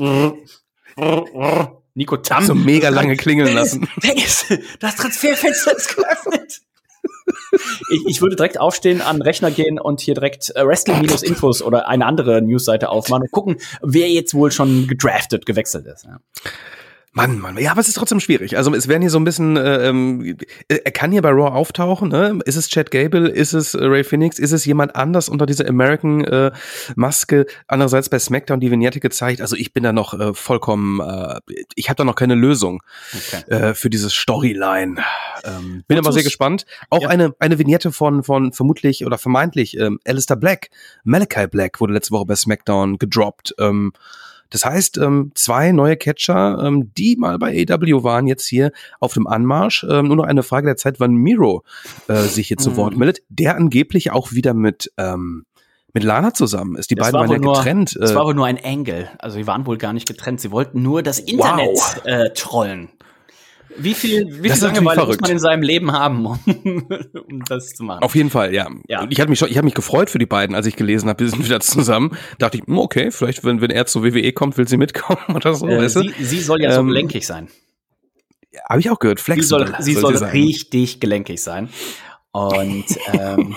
Nico Tam. So mega lange klingeln lassen. Dennis, das Transferfenster ist geöffnet. Ich, ich würde direkt aufstehen, an den Rechner gehen und hier direkt äh, Wrestling-Infos oder eine andere Newsseite aufmachen und gucken, wer jetzt wohl schon gedraftet, gewechselt ist. Ja. Mann, Mann, ja, aber es ist trotzdem schwierig. Also es werden hier so ein bisschen, äh, ähm, er kann hier bei Raw auftauchen, ne? Ist es Chad Gable, ist es äh, Ray Phoenix, ist es jemand anders unter dieser American-Maske? Äh, Andererseits bei SmackDown die Vignette gezeigt, also ich bin da noch äh, vollkommen, äh, ich habe da noch keine Lösung okay. äh, für dieses Storyline. Ähm, bin aber sehr gespannt. Auch ja. eine eine Vignette von von vermutlich oder vermeintlich ähm, Aleister Black, Malachi Black wurde letzte Woche bei SmackDown gedroppt. Ähm, Das heißt, ähm, zwei neue Catcher, ähm, die mal bei A E W waren, jetzt hier auf dem Anmarsch. Ähm, nur noch eine Frage der Zeit, wann Miro äh, sich hier zu Wort meldet, der angeblich auch wieder mit ähm, mit Lana zusammen ist. Die das beiden war waren ja getrennt. Das war wohl nur ein Angle. Also sie waren wohl gar nicht getrennt. Sie wollten nur das Internet wow. äh, trollen. Wie viel, wie viel Langeweile muss man in seinem Leben haben, um, um das zu machen? Auf jeden Fall, ja. ja. Und ich hatte mich schon, ich habe mich gefreut für die beiden, als ich gelesen habe, die sind wieder zusammen. Dachte ich, okay, vielleicht, wenn, wenn er zur W W E kommt, will sie mitkommen oder so. Äh, weißt sie, du? sie soll ja ähm, so gelenkig sein. Habe ich auch gehört, flexibel. Sie soll, sie soll, soll sie richtig gelenkig sein. Und ähm,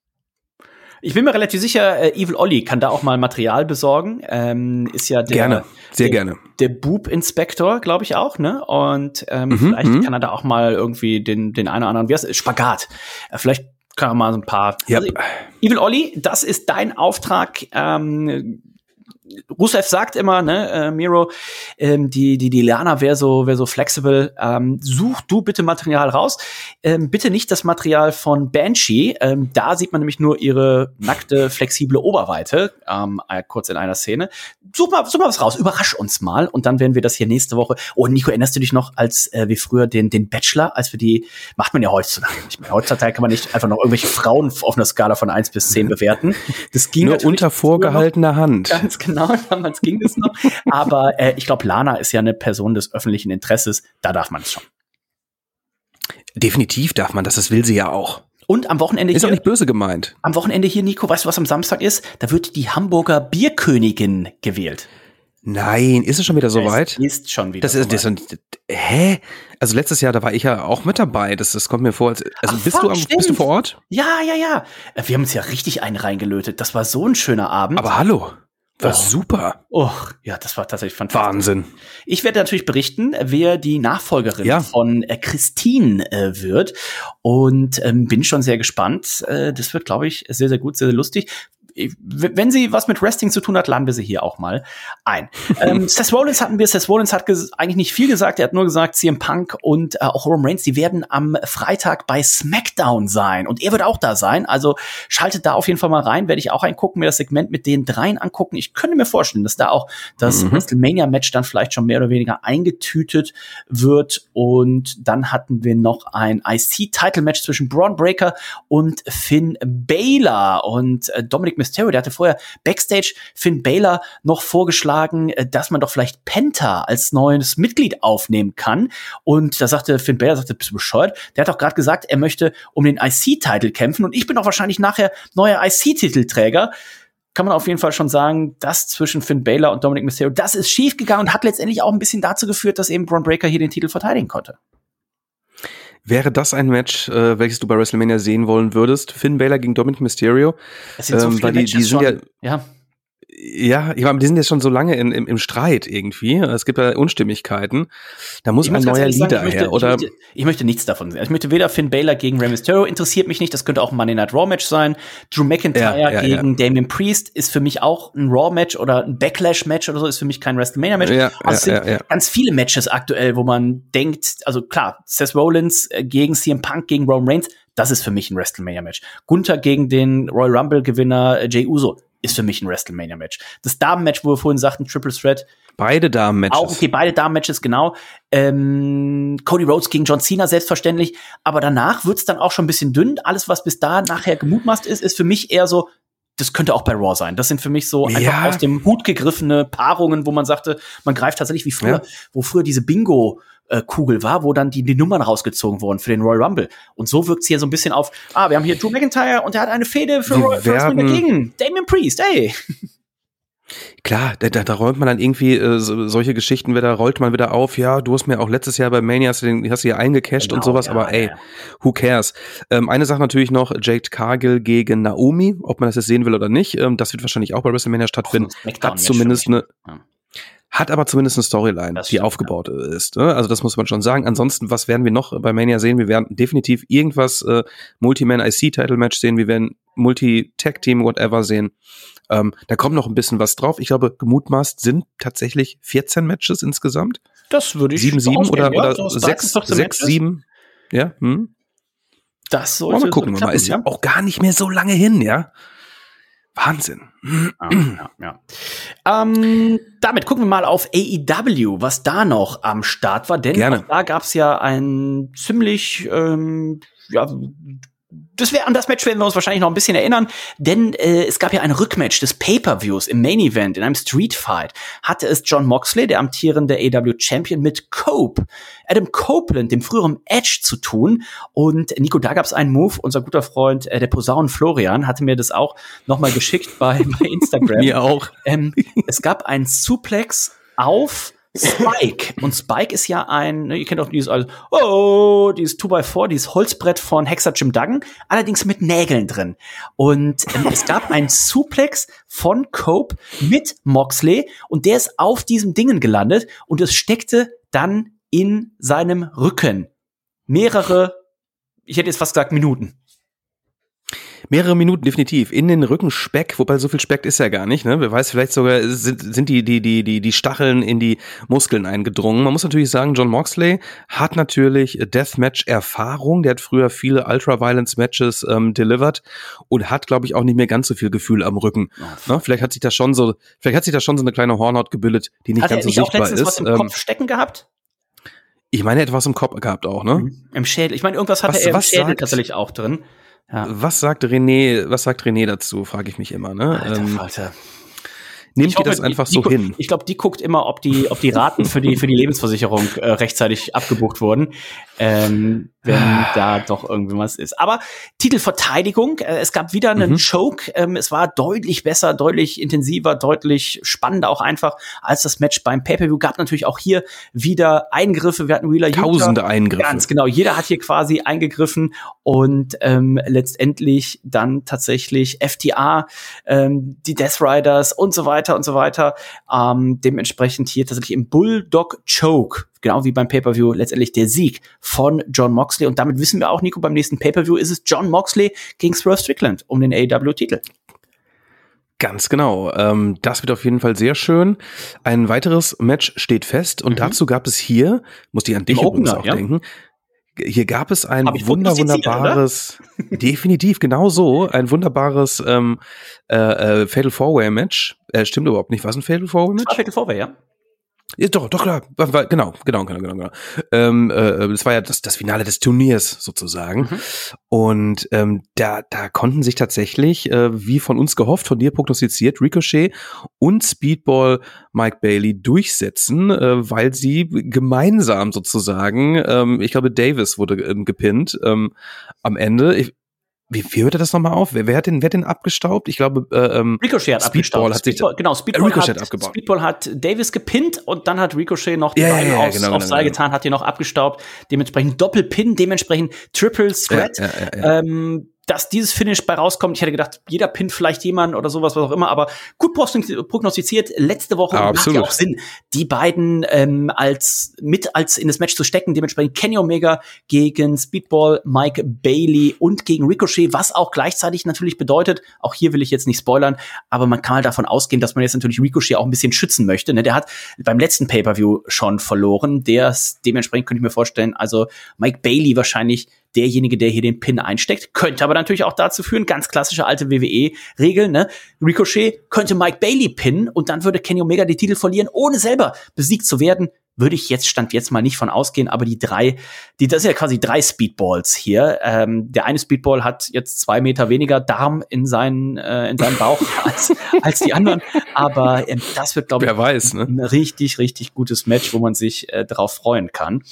ich bin mir relativ sicher, äh, Evil Ollie kann da auch mal Material besorgen. Ähm, ist ja der, gerne, sehr der, gerne. Der Boob-Inspektor, glaube ich auch, ne? Und ähm, mhm, vielleicht mhm. kann er da auch mal irgendwie den den einen oder anderen, wie heißt es? Spagat. Äh, vielleicht kann er mal so ein paar. Yep. Also, Evil Ollie, das ist dein Auftrag. Ähm, Rusev sagt immer, ne, äh, Miro, ähm, die die die Lana wäre so wäre so flexibel. Ähm, such du bitte Material raus. Ähm, bitte nicht das Material von Banshee. Ähm, da sieht man nämlich nur ihre nackte flexible Oberweite. Ähm, äh, kurz in einer Szene. Such mal, such mal was raus. Überrasch uns mal und dann werden wir das hier nächste Woche. Oh, Nico, erinnerst du dich noch, als äh, wie früher den den Bachelor, als wir die macht man ja heutzutage nicht mehr. Heutzutage kann man nicht einfach noch irgendwelche Frauen auf einer Skala von eins bis zehn bewerten. Das ging nur unter vorgehaltener Hand. Ganz genau. Damals ging das noch. Aber äh, ich glaube, Lana ist ja eine Person des öffentlichen Interesses. Da darf man es schon. Definitiv darf man das. Das will sie ja auch. Und am Wochenende ist hier. Ist auch nicht böse gemeint. Am Wochenende hier, Nico, weißt du, was am Samstag ist? Da wird die Hamburger Bierkönigin gewählt. Nein, ist es schon wieder soweit? Es ist schon wieder das ist, soweit. Das ist, hä? Also letztes Jahr, da war ich ja auch mit dabei. Das, das kommt mir vor, als, also Ach, bist, fuck, du am, bist du vor Ort? Ja, ja, ja. Wir haben uns ja richtig einen reingelötet. Das war so ein schöner Abend. Aber hallo. War oh. super. Oh, ja, das war tatsächlich fantastisch. Wahnsinn. Ich werde natürlich berichten, wer die Nachfolgerin ja. von äh, Christine äh, wird. Und ähm, bin schon sehr gespannt. Äh, das wird, glaube ich, sehr, sehr gut, sehr, sehr lustig. Wenn sie was mit Wrestling zu tun hat, laden wir sie hier auch mal ein. ähm, Seth Rollins hatten wir. Seth Rollins hat ges- eigentlich nicht viel gesagt. Er hat nur gesagt, C M Punk und äh, auch Roman Reigns, die werden am Freitag bei SmackDown sein. Und er wird auch da sein. Also schaltet da auf jeden Fall mal rein. Werde ich auch reingucken, mir das Segment mit den dreien angucken. Ich könnte mir vorstellen, dass da auch das mhm. WrestleMania-Match dann vielleicht schon mehr oder weniger eingetütet wird. Und dann hatten wir noch ein I C-Title-Match zwischen Braun Breaker und Finn Balor. Und äh, Dominic Mysterio, der hatte vorher Backstage Finn Balor noch vorgeschlagen, dass man doch vielleicht Penta als neues Mitglied aufnehmen kann. Und da sagte Finn Balor, sagte, bist du bescheuert? Der hat doch gerade gesagt, er möchte um den I C-Titel kämpfen und ich bin doch wahrscheinlich nachher neuer I C-Titelträger. Kann man auf jeden Fall schon sagen, das zwischen Finn Balor und Dominic Mysterio, das ist schief gegangen und hat letztendlich auch ein bisschen dazu geführt, dass eben Braun Breaker hier den Titel verteidigen konnte. Wäre das ein Match, äh, welches du bei WrestleMania sehen wollen würdest? Finn Balor gegen Dominic Mysterio? Es sind so viele ähm, weil die, die sind schon, ja, ja. Ja, ich meine, die sind jetzt schon so lange in, im, im Streit irgendwie. Es gibt ja Unstimmigkeiten. Da muss ein neuer Leader sagen, ich möchte, her, oder? Ich möchte, ich möchte nichts davon sehen. Ich möchte weder Finn Balor gegen Rey Mysterio, interessiert mich nicht. Das könnte auch ein Monday Night Raw Match sein. Drew McIntyre ja, ja, gegen ja. Damien Priest ist für mich auch ein Raw Match oder ein Backlash Match oder so, ist für mich kein WrestleMania Match. Ja, also es ja, sind ja, ja. ganz viele Matches aktuell, wo man denkt, also klar, Seth Rollins gegen C M Punk gegen Roman Reigns, das ist für mich ein WrestleMania Match. Gunther gegen den Royal Rumble Gewinner Jey Uso ist für mich ein WrestleMania-Match. Das Damen-Match, wo wir vorhin sagten, Triple Threat. Beide Damen-Matches. Auch, okay, beide Damen-Matches, genau. Ähm, Cody Rhodes gegen John Cena, selbstverständlich. Aber danach wird's dann auch schon ein bisschen dünn. Alles, was bis da nachher gemutmaßt ist, ist für mich eher so, das könnte auch bei Raw sein. Das sind für mich so ja. einfach aus dem Hut gegriffene Paarungen, wo man sagte, man greift tatsächlich wie früher, ja. wo früher diese Bingo Kugel war, wo dann die, die Nummern rausgezogen wurden für den Royal Rumble. Und so wirkt es hier so ein bisschen auf, ah, wir haben hier Drew McIntyre und der hat eine Fehde für Royal Rumble gegen Damien Priest, ey. Klar, da, da rollt man dann irgendwie äh, so, solche Geschichten wieder, rollt man wieder auf, ja, du hast mir auch letztes Jahr bei Mania, hast du, den, hast du hier eingecasht genau, und sowas, ja, aber ey, ja. who cares? Ähm, eine Sache natürlich noch, Jade Cargill gegen Naomi, ob man das jetzt sehen will oder nicht, ähm, das wird wahrscheinlich auch bei WrestleMania stattfinden. Hat zumindest eine... Ja. hat aber zumindest eine Storyline, Das die stimmt, aufgebaut ist. Ne? Also das muss man schon sagen. Ansonsten, was werden wir noch bei Mania sehen? Wir werden definitiv irgendwas äh, Multi-Man-I C-Title-Match sehen. Wir werden Multi-Tag-Team, whatever sehen. Ähm, da kommt noch ein bisschen was drauf. Ich glaube, gemutmaßt sind tatsächlich vierzehn Matches insgesamt. Das würde ich sieben, sieben oder, ja, oder so sechs, dreizehn, sechs, sieben. Ja, hm. Das sollte Mal gucken, so mal. Ist ja auch gar nicht mehr so lange hin, ja. Wahnsinn. Ja, ja, ja. Ähm, damit gucken wir mal auf A E W, was da noch am Start war. Denn Gerne. auch da gab es ja ein ziemlich, ähm, ja, das wär, an das Match werden wir uns wahrscheinlich noch ein bisschen erinnern, denn äh, es gab ja ein Rückmatch des Pay-Per-Views im Main Event, in einem Street Fight. Hatte es Jon Moxley, der amtierende A E W-Champion, mit Cope, Adam Copeland, dem früheren Edge, zu tun. Und Nico, da gab es einen Move. Unser guter Freund, äh, der Posaunen Florian, hatte mir das auch noch mal geschickt bei, bei Instagram. Mir auch. Ähm, es gab einen Suplex auf Spike. Und Spike ist ja ein, ne, ihr kennt auch dieses, also, oh, dieses two by four, dieses Holzbrett von Hexer Jim Duggan, allerdings mit Nägeln drin. Und ähm, es gab einen Suplex von Cope mit Moxley und der ist auf diesem Dingen gelandet und es steckte dann in seinem Rücken. Mehrere, ich hätte jetzt fast gesagt, Minuten. Mehrere Minuten definitiv. In den Rücken Speck, wobei so viel Speck ist ja gar nicht, ne? Wer weiß, vielleicht sogar sind, sind die, die, die, die, die Stacheln in die Muskeln eingedrungen. Man muss natürlich sagen, Jon Moxley hat natürlich Deathmatch-Erfahrung. Der hat früher viele Ultra-Violence-Matches ähm, delivered und hat, glaube ich, auch nicht mehr ganz so viel Gefühl am Rücken. Oh, ne? Vielleicht hat sich da schon so, vielleicht hat sich da schon so eine kleine Hornhaut gebildet, die nicht hat ganz er so nicht sichtbar auch letztens ist. was im Ähm, Kopf stecken gehabt? ich meine, etwas im Kopf gehabt auch, ne? Im Schädel. Ich meine, irgendwas hatte Was- er im was Schädel sagt- tatsächlich auch drin. Ja. Was sagt René, was sagt René dazu, frage ich mich immer, ne? Alter, Ähm, Falter. Nehmt Ich ihr hoffe, das einfach die, so die, hin? Ich glaube, die guckt immer, ob die, ob die Raten für die, für die Lebensversicherung äh, rechtzeitig abgebucht wurden, ähm, wenn da doch irgendwie was ist. Aber Titelverteidigung, äh, es gab wieder einen Mhm. Choke. Ähm, es war deutlich besser, deutlich intensiver, deutlich spannender auch einfach als das Match beim Pay-Per-View. Gab natürlich auch hier wieder Eingriffe. Wir hatten Wheeler Yuta. Tausende Eingriffe. Ganz genau. Jeder hat hier quasi eingegriffen und ähm, letztendlich dann tatsächlich F T R, ähm, die Death Riders und so weiter und so weiter. Ähm, dementsprechend hier tatsächlich im Bulldog Choke, genau wie beim Pay-Per-View, letztendlich der Sieg von Jon Moxley. Und damit wissen wir auch, Nico, beim nächsten Pay-Per-View ist es Jon Moxley gegen Swerve Strickland um den A E W-Titel. Ganz genau. Ähm, das wird auf jeden Fall sehr schön. Ein weiteres Match steht fest und Mhm. dazu gab es hier, musste ich an dich Im übrigens Opener, auch ja. denken, hier gab es ein Hab ich wunder, prognostiziert, wunderbares, definitiv genau so, ein wunderbares ähm, äh, äh, Fatal Four-Way Match. Äh, stimmt überhaupt nicht. Was ein Fatal Four-Way Match? Ah, Fatal Four-Way, ja. Ja, doch, doch, klar. War, war, genau, genau, genau, genau, genau. Ähm, äh, das war ja das, das Finale des Turniers sozusagen. Mhm. Und ähm, da, da konnten sich tatsächlich, äh, wie von uns gehofft, von dir prognostiziert, Ricochet und Speedball Mike Bailey durchsetzen, äh, weil sie gemeinsam sozusagen, ähm, ich glaube, Davis wurde ähm, gepinnt ähm, am Ende. Ich, Wie, wie hört er das nochmal auf? Wer, wer hat den, wer hat den abgestaubt? Ich glaube, äh, ähm, Ricochet hat Speedball abgestaubt. hat sich, Speedball, genau, Speedball, Ricochet hat, hat abgebaut. Speedball hat Davis gepinnt und dann hat Ricochet noch die Ja, ja, beiden ja, aufs, genau, aufs genau, Seil genau. getan, hat die noch abgestaubt. Dementsprechend Doppelpin, dementsprechend Triple Threat. Ja, ja, ja, ja. Ähm, dass dieses Finish bei rauskommt, ich hätte gedacht, jeder pinnt vielleicht jemanden oder sowas, was auch immer, aber gut prognostiziert. Letzte Woche Ja, macht absolut. ja auch Sinn, die beiden ähm, als mit als in das Match zu stecken. Dementsprechend Kenny Omega gegen Speedball Mike Bailey und gegen Ricochet, was auch gleichzeitig natürlich bedeutet, auch hier will ich jetzt nicht spoilern, aber man kann halt davon ausgehen, dass man jetzt natürlich Ricochet auch ein bisschen schützen möchte. Ne? Der hat beim letzten Pay-Per-View schon verloren. Der dementsprechend könnte ich mir vorstellen, also Mike Bailey wahrscheinlich derjenige, der hier den Pin einsteckt, könnte aber natürlich auch dazu führen, ganz klassische alte W W E-Regel, ne? Ricochet könnte Mike Bailey pinnen und dann würde Kenny Omega die Titel verlieren, ohne selber besiegt zu werden. Würde ich jetzt, stand jetzt mal nicht von ausgehen, aber die drei, die, das sind ja quasi drei Speedballs hier. Ähm, der eine Speedball hat jetzt zwei Meter weniger Darm in seinen, äh, in seinem Bauch als, als die anderen, aber ähm, das wird, glaube ich, Wer weiß, ne? ein richtig, richtig gutes Match, wo man sich äh, drauf freuen kann.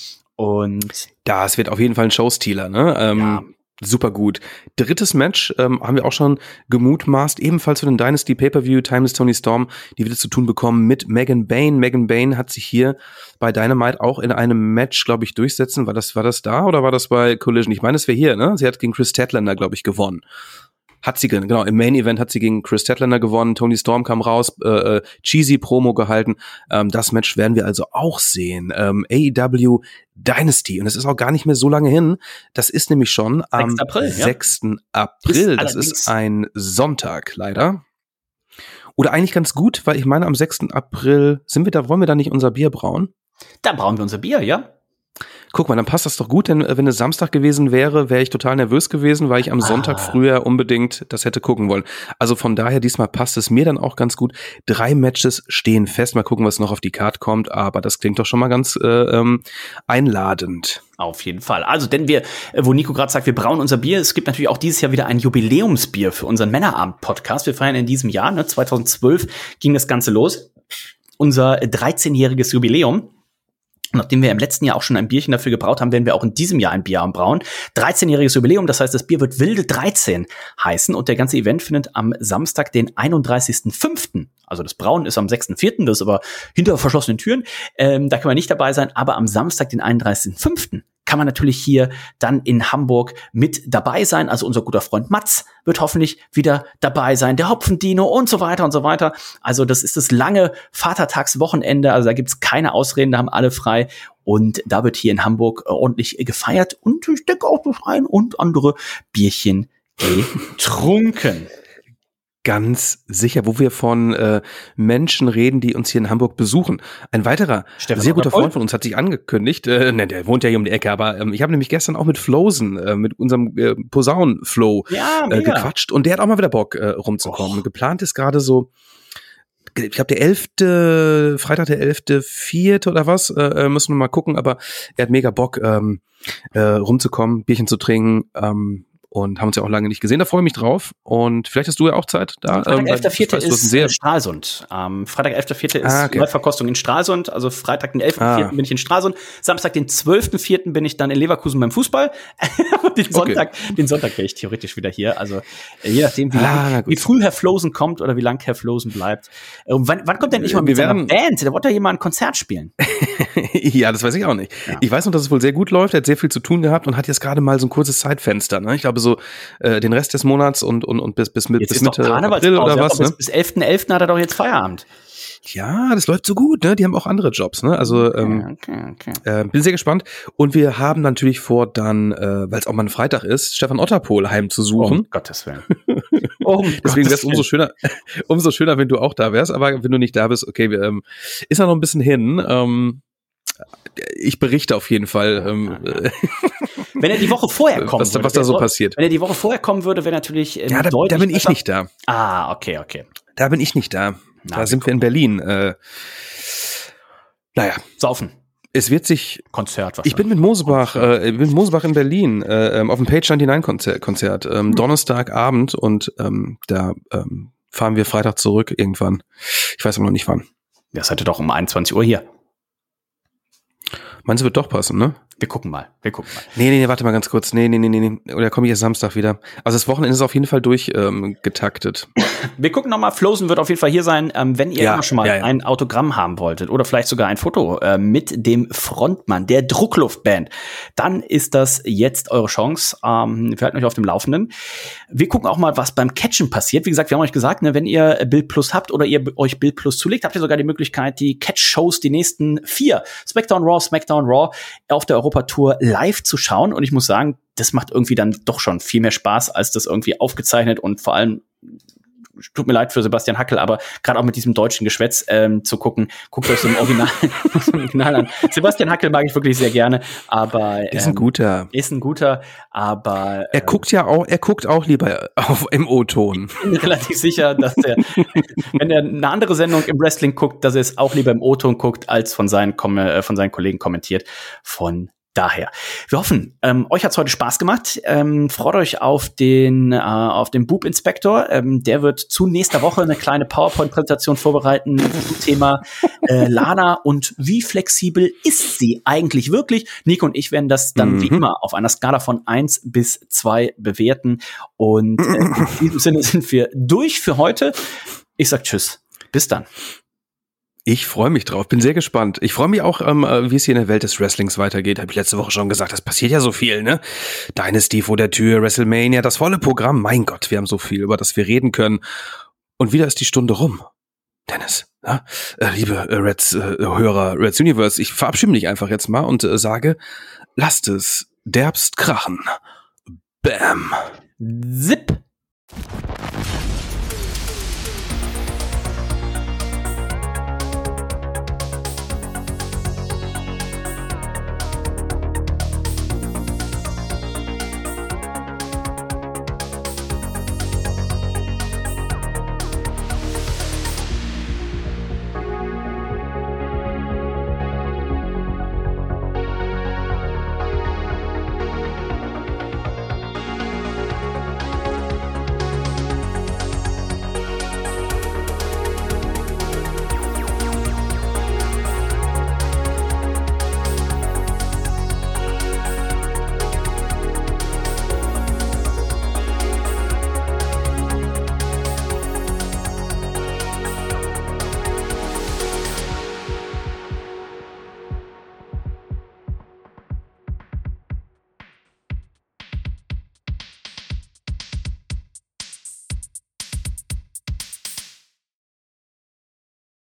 Und Das wird auf jeden Fall ein Showstealer, ne? Ähm, Ja. Super gut. Drittes Match ähm, haben wir auch schon gemutmaßt, ebenfalls für den Dynasty Pay-Per-View, Timeless Tony Storm, die wird es zu tun bekommen mit Megan Bayne. Megan Bayne hat sich hier bei Dynamite auch in einem Match, glaube ich, durchsetzen. War das, war das da oder war das bei Collision? Ich meine, es wäre hier, ne? Sie hat gegen Chris Statlander, glaube ich, gewonnen. Hat sie, genau, im Main Event hat sie gegen Chris Statlander gewonnen, Toni Storm kam raus, äh, cheesy Promo gehalten. Ähm, das Match werden wir also auch sehen. Ähm, A E W Dynasty. Und es ist auch gar nicht mehr so lange hin. Das ist nämlich schon am sechsten April, ja. sechsten April. Ist das ist ein Sonntag, leider. Oder eigentlich ganz gut, weil ich meine, am sechsten April sind wir da, wollen wir da nicht unser Bier brauen? Da brauen wir unser Bier, ja. Guck mal, dann passt das doch gut, denn wenn es Samstag gewesen wäre, wäre ich total nervös gewesen, weil ich am Sonntag Ah. früher unbedingt das hätte gucken wollen. Also von daher, diesmal passt es mir dann auch ganz gut. Drei Matches stehen fest. Mal gucken, was noch auf die Card kommt, aber das klingt doch schon mal ganz äh, ähm, einladend. Auf jeden Fall. Also, denn wir, wo Nico gerade sagt, wir brauen unser Bier, es gibt natürlich auch dieses Jahr wieder ein Jubiläumsbier für unseren Männerabend-Podcast. Wir feiern in diesem Jahr, ne, zweitausendzwölf ging das Ganze los. Unser dreizehnjähriges Jubiläum. Nachdem wir im letzten Jahr auch schon ein Bierchen dafür gebraut haben, werden wir auch in diesem Jahr ein Bier am brauen. dreizehnjähriges Jubiläum, das heißt, das Bier wird Wilde dreizehn heißen und der ganze Event findet am Samstag, den einunddreißigsten fünften Also das Brauen ist am sechsten vierten das ist aber hinter verschlossenen Türen. Ähm, da kann man nicht dabei sein, aber am Samstag, den einunddreißigsten fünften kann man natürlich hier dann in Hamburg mit dabei sein. Also unser guter Freund Mats wird hoffentlich wieder dabei sein, der Hopfendino und so weiter und so weiter. Also das ist das lange Vatertagswochenende, also da gibt's keine Ausreden, da haben alle frei. Und da wird hier in Hamburg ordentlich gefeiert und ich denke auch das ein und andere Bierchen getrunken. Ganz sicher, wo wir von äh, Menschen reden, die uns hier in Hamburg besuchen. Ein weiterer Stefan sehr guter Otterpohl? Freund von uns hat sich angekündigt, äh, ne, der wohnt ja hier um die Ecke, aber ähm, ich habe nämlich gestern auch mit Flosen, äh, mit unserem äh, Posaunen-Flow Ja, äh, mega. gequatscht und der hat auch mal wieder Bock äh, rumzukommen. Och. Geplant ist gerade so, ich glaube der elfte Freitag der elfte vierte oder was, äh, müssen wir mal gucken, aber er hat mega Bock ähm, äh, rumzukommen, Bierchen zu trinken, ähm, und haben uns ja auch lange nicht gesehen. Da freue ich mich drauf. Und vielleicht hast du ja auch Zeit da. Freitag, ähm, elfter vierte ich weiß, du hast ist ein sehr äh, Stralsund. Ähm, Freitag, elfter vierte ist Ah, okay. Neuverkostung in Stralsund. Also Freitag, den elften vierten Ah. bin ich in Stralsund. Samstag, den zwölften vierten bin ich dann in Leverkusen beim Fußball. Und den Sonntag, den Sonntag wäre ich theoretisch wieder hier. Also äh, je nachdem, wie, Ah, lang, na gut. wie früh Herr Flosen kommt oder wie lang Herr Flosen bleibt. Äh, wann, wann kommt denn nicht mal Wir mit seiner werden- Band? Der wollte ja jemand ein Konzert spielen. Ja, das weiß ich auch nicht. Ja. Ich weiß noch, dass es wohl sehr gut läuft. Er hat sehr viel zu tun gehabt und hat jetzt gerade mal so ein kurzes Zeitfenster. Ne? Ich glaube so äh, den Rest des Monats und und und bis bis, mit, Jetzt bis ist doch Mitte April Karnevalspause. oder aber was. Bis, Ne? bis elften elften hat er doch jetzt Feierabend. Ja, das läuft so gut. Ne? Die haben auch andere Jobs. Ne? Also ähm, Okay, okay. äh, bin sehr gespannt. Und wir haben natürlich vor, dann, äh, weil es auch mal ein Freitag ist, Stefan Otterpohl heimzusuchen. Um Gottes Willen. Um Deswegen wäre Gottes es umso Willen. schöner, umso schöner, wenn du auch da wärst. Aber wenn du nicht da bist, okay, wir, ähm, ist ja noch ein bisschen hin. Ähm, ich berichte auf jeden Fall. Ähm, äh, Wenn er die Woche vorher kommen Was da- würde. was da so wäre- passiert. Wenn er die Woche vorher kommen würde, wäre natürlich ähm, ja, da, deutlich da bin ich besser. nicht da. Ah, okay, okay. Da bin ich nicht da. Na, da wir sind wir in Berlin. Äh, naja, Saufen. es wird sich. Konzert. Ich bin mit Mosebach, äh, ich bin mit Mosebach in Berlin äh, ähm, auf dem Page neunundneunzig Konzert, Konzert ähm, Donnerstagabend und ähm, da ähm, fahren wir Freitag zurück irgendwann. Ich weiß aber noch nicht wann. Das hatte doch um einundzwanzig Uhr hier. Meinst du, wird doch passen, ne? Wir gucken mal. Wir gucken mal. Nee, nee, nee, warte mal ganz kurz. Nee, nee, nee, nee, nee. Oder komme ich erst Samstag wieder? Also das Wochenende ist auf jeden Fall durchgetaktet. Ähm, getaktet. Wir gucken noch mal. Flosen wird auf jeden Fall hier sein. Ähm, wenn ihr Ja, immer schon mal ja, ja. ein Autogramm haben wolltet oder vielleicht sogar ein Foto äh, mit dem Frontmann der Druckluftband, dann ist das jetzt eure Chance. Ähm, wir halten euch auf dem Laufenden. Wir gucken auch mal, was beim Catchen passiert. Wie gesagt, wir haben euch gesagt, ne, wenn ihr Bild Plus habt oder ihr euch Bild Plus zulegt, habt ihr sogar die Möglichkeit, die Catch-Shows, die nächsten vier, SmackDown Raw, SmackDown Raw, auf der Europatour live zu schauen. Und ich muss sagen, das macht irgendwie dann doch schon viel mehr Spaß, als das irgendwie aufgezeichnet und vor allem, tut mir leid für Sebastian Hackel, aber gerade auch mit diesem deutschen Geschwätz ähm, zu gucken, guckt euch so im Original, so im Original an. Sebastian Hackel mag ich wirklich sehr gerne, aber ähm, Ist ein guter. ist ein guter, aber Er guckt ja auch, er guckt auch lieber auf im O-Ton. ich bin relativ sicher, dass er, wenn er eine andere Sendung im Wrestling guckt, dass er es auch lieber im O-Ton guckt, als von seinen, Kom- äh, von seinen Kollegen kommentiert. Von daher. Wir hoffen, ähm, euch hat's heute Spaß gemacht. Ähm, freut euch auf den, äh, auf den Boob Inspector. Ähm, der wird zu nächster Woche eine kleine PowerPoint-Präsentation vorbereiten zum Thema äh, Lana und wie flexibel ist sie eigentlich wirklich. Nico und ich werden das dann Mhm. wie immer auf einer Skala von eins bis zwei bewerten. Und äh, in diesem Sinne sind wir durch für heute. Ich sag Tschüss. Bis dann. Ich freue mich drauf, bin sehr gespannt. Ich freue mich auch, ähm, wie es hier in der Welt des Wrestlings weitergeht. Habe ich letzte Woche schon gesagt, das passiert ja so viel, ne? Dynasty vor der Tür, WrestleMania, das volle Programm. Mein Gott, wir haben so viel, über das wir reden können. Und wieder ist die Stunde rum. Dennis, ja? äh, liebe äh, Reds äh, Hörer, Reds Universe, ich verabschiede mich einfach jetzt mal und äh, sage, lasst es derbst krachen. Bam. Zip.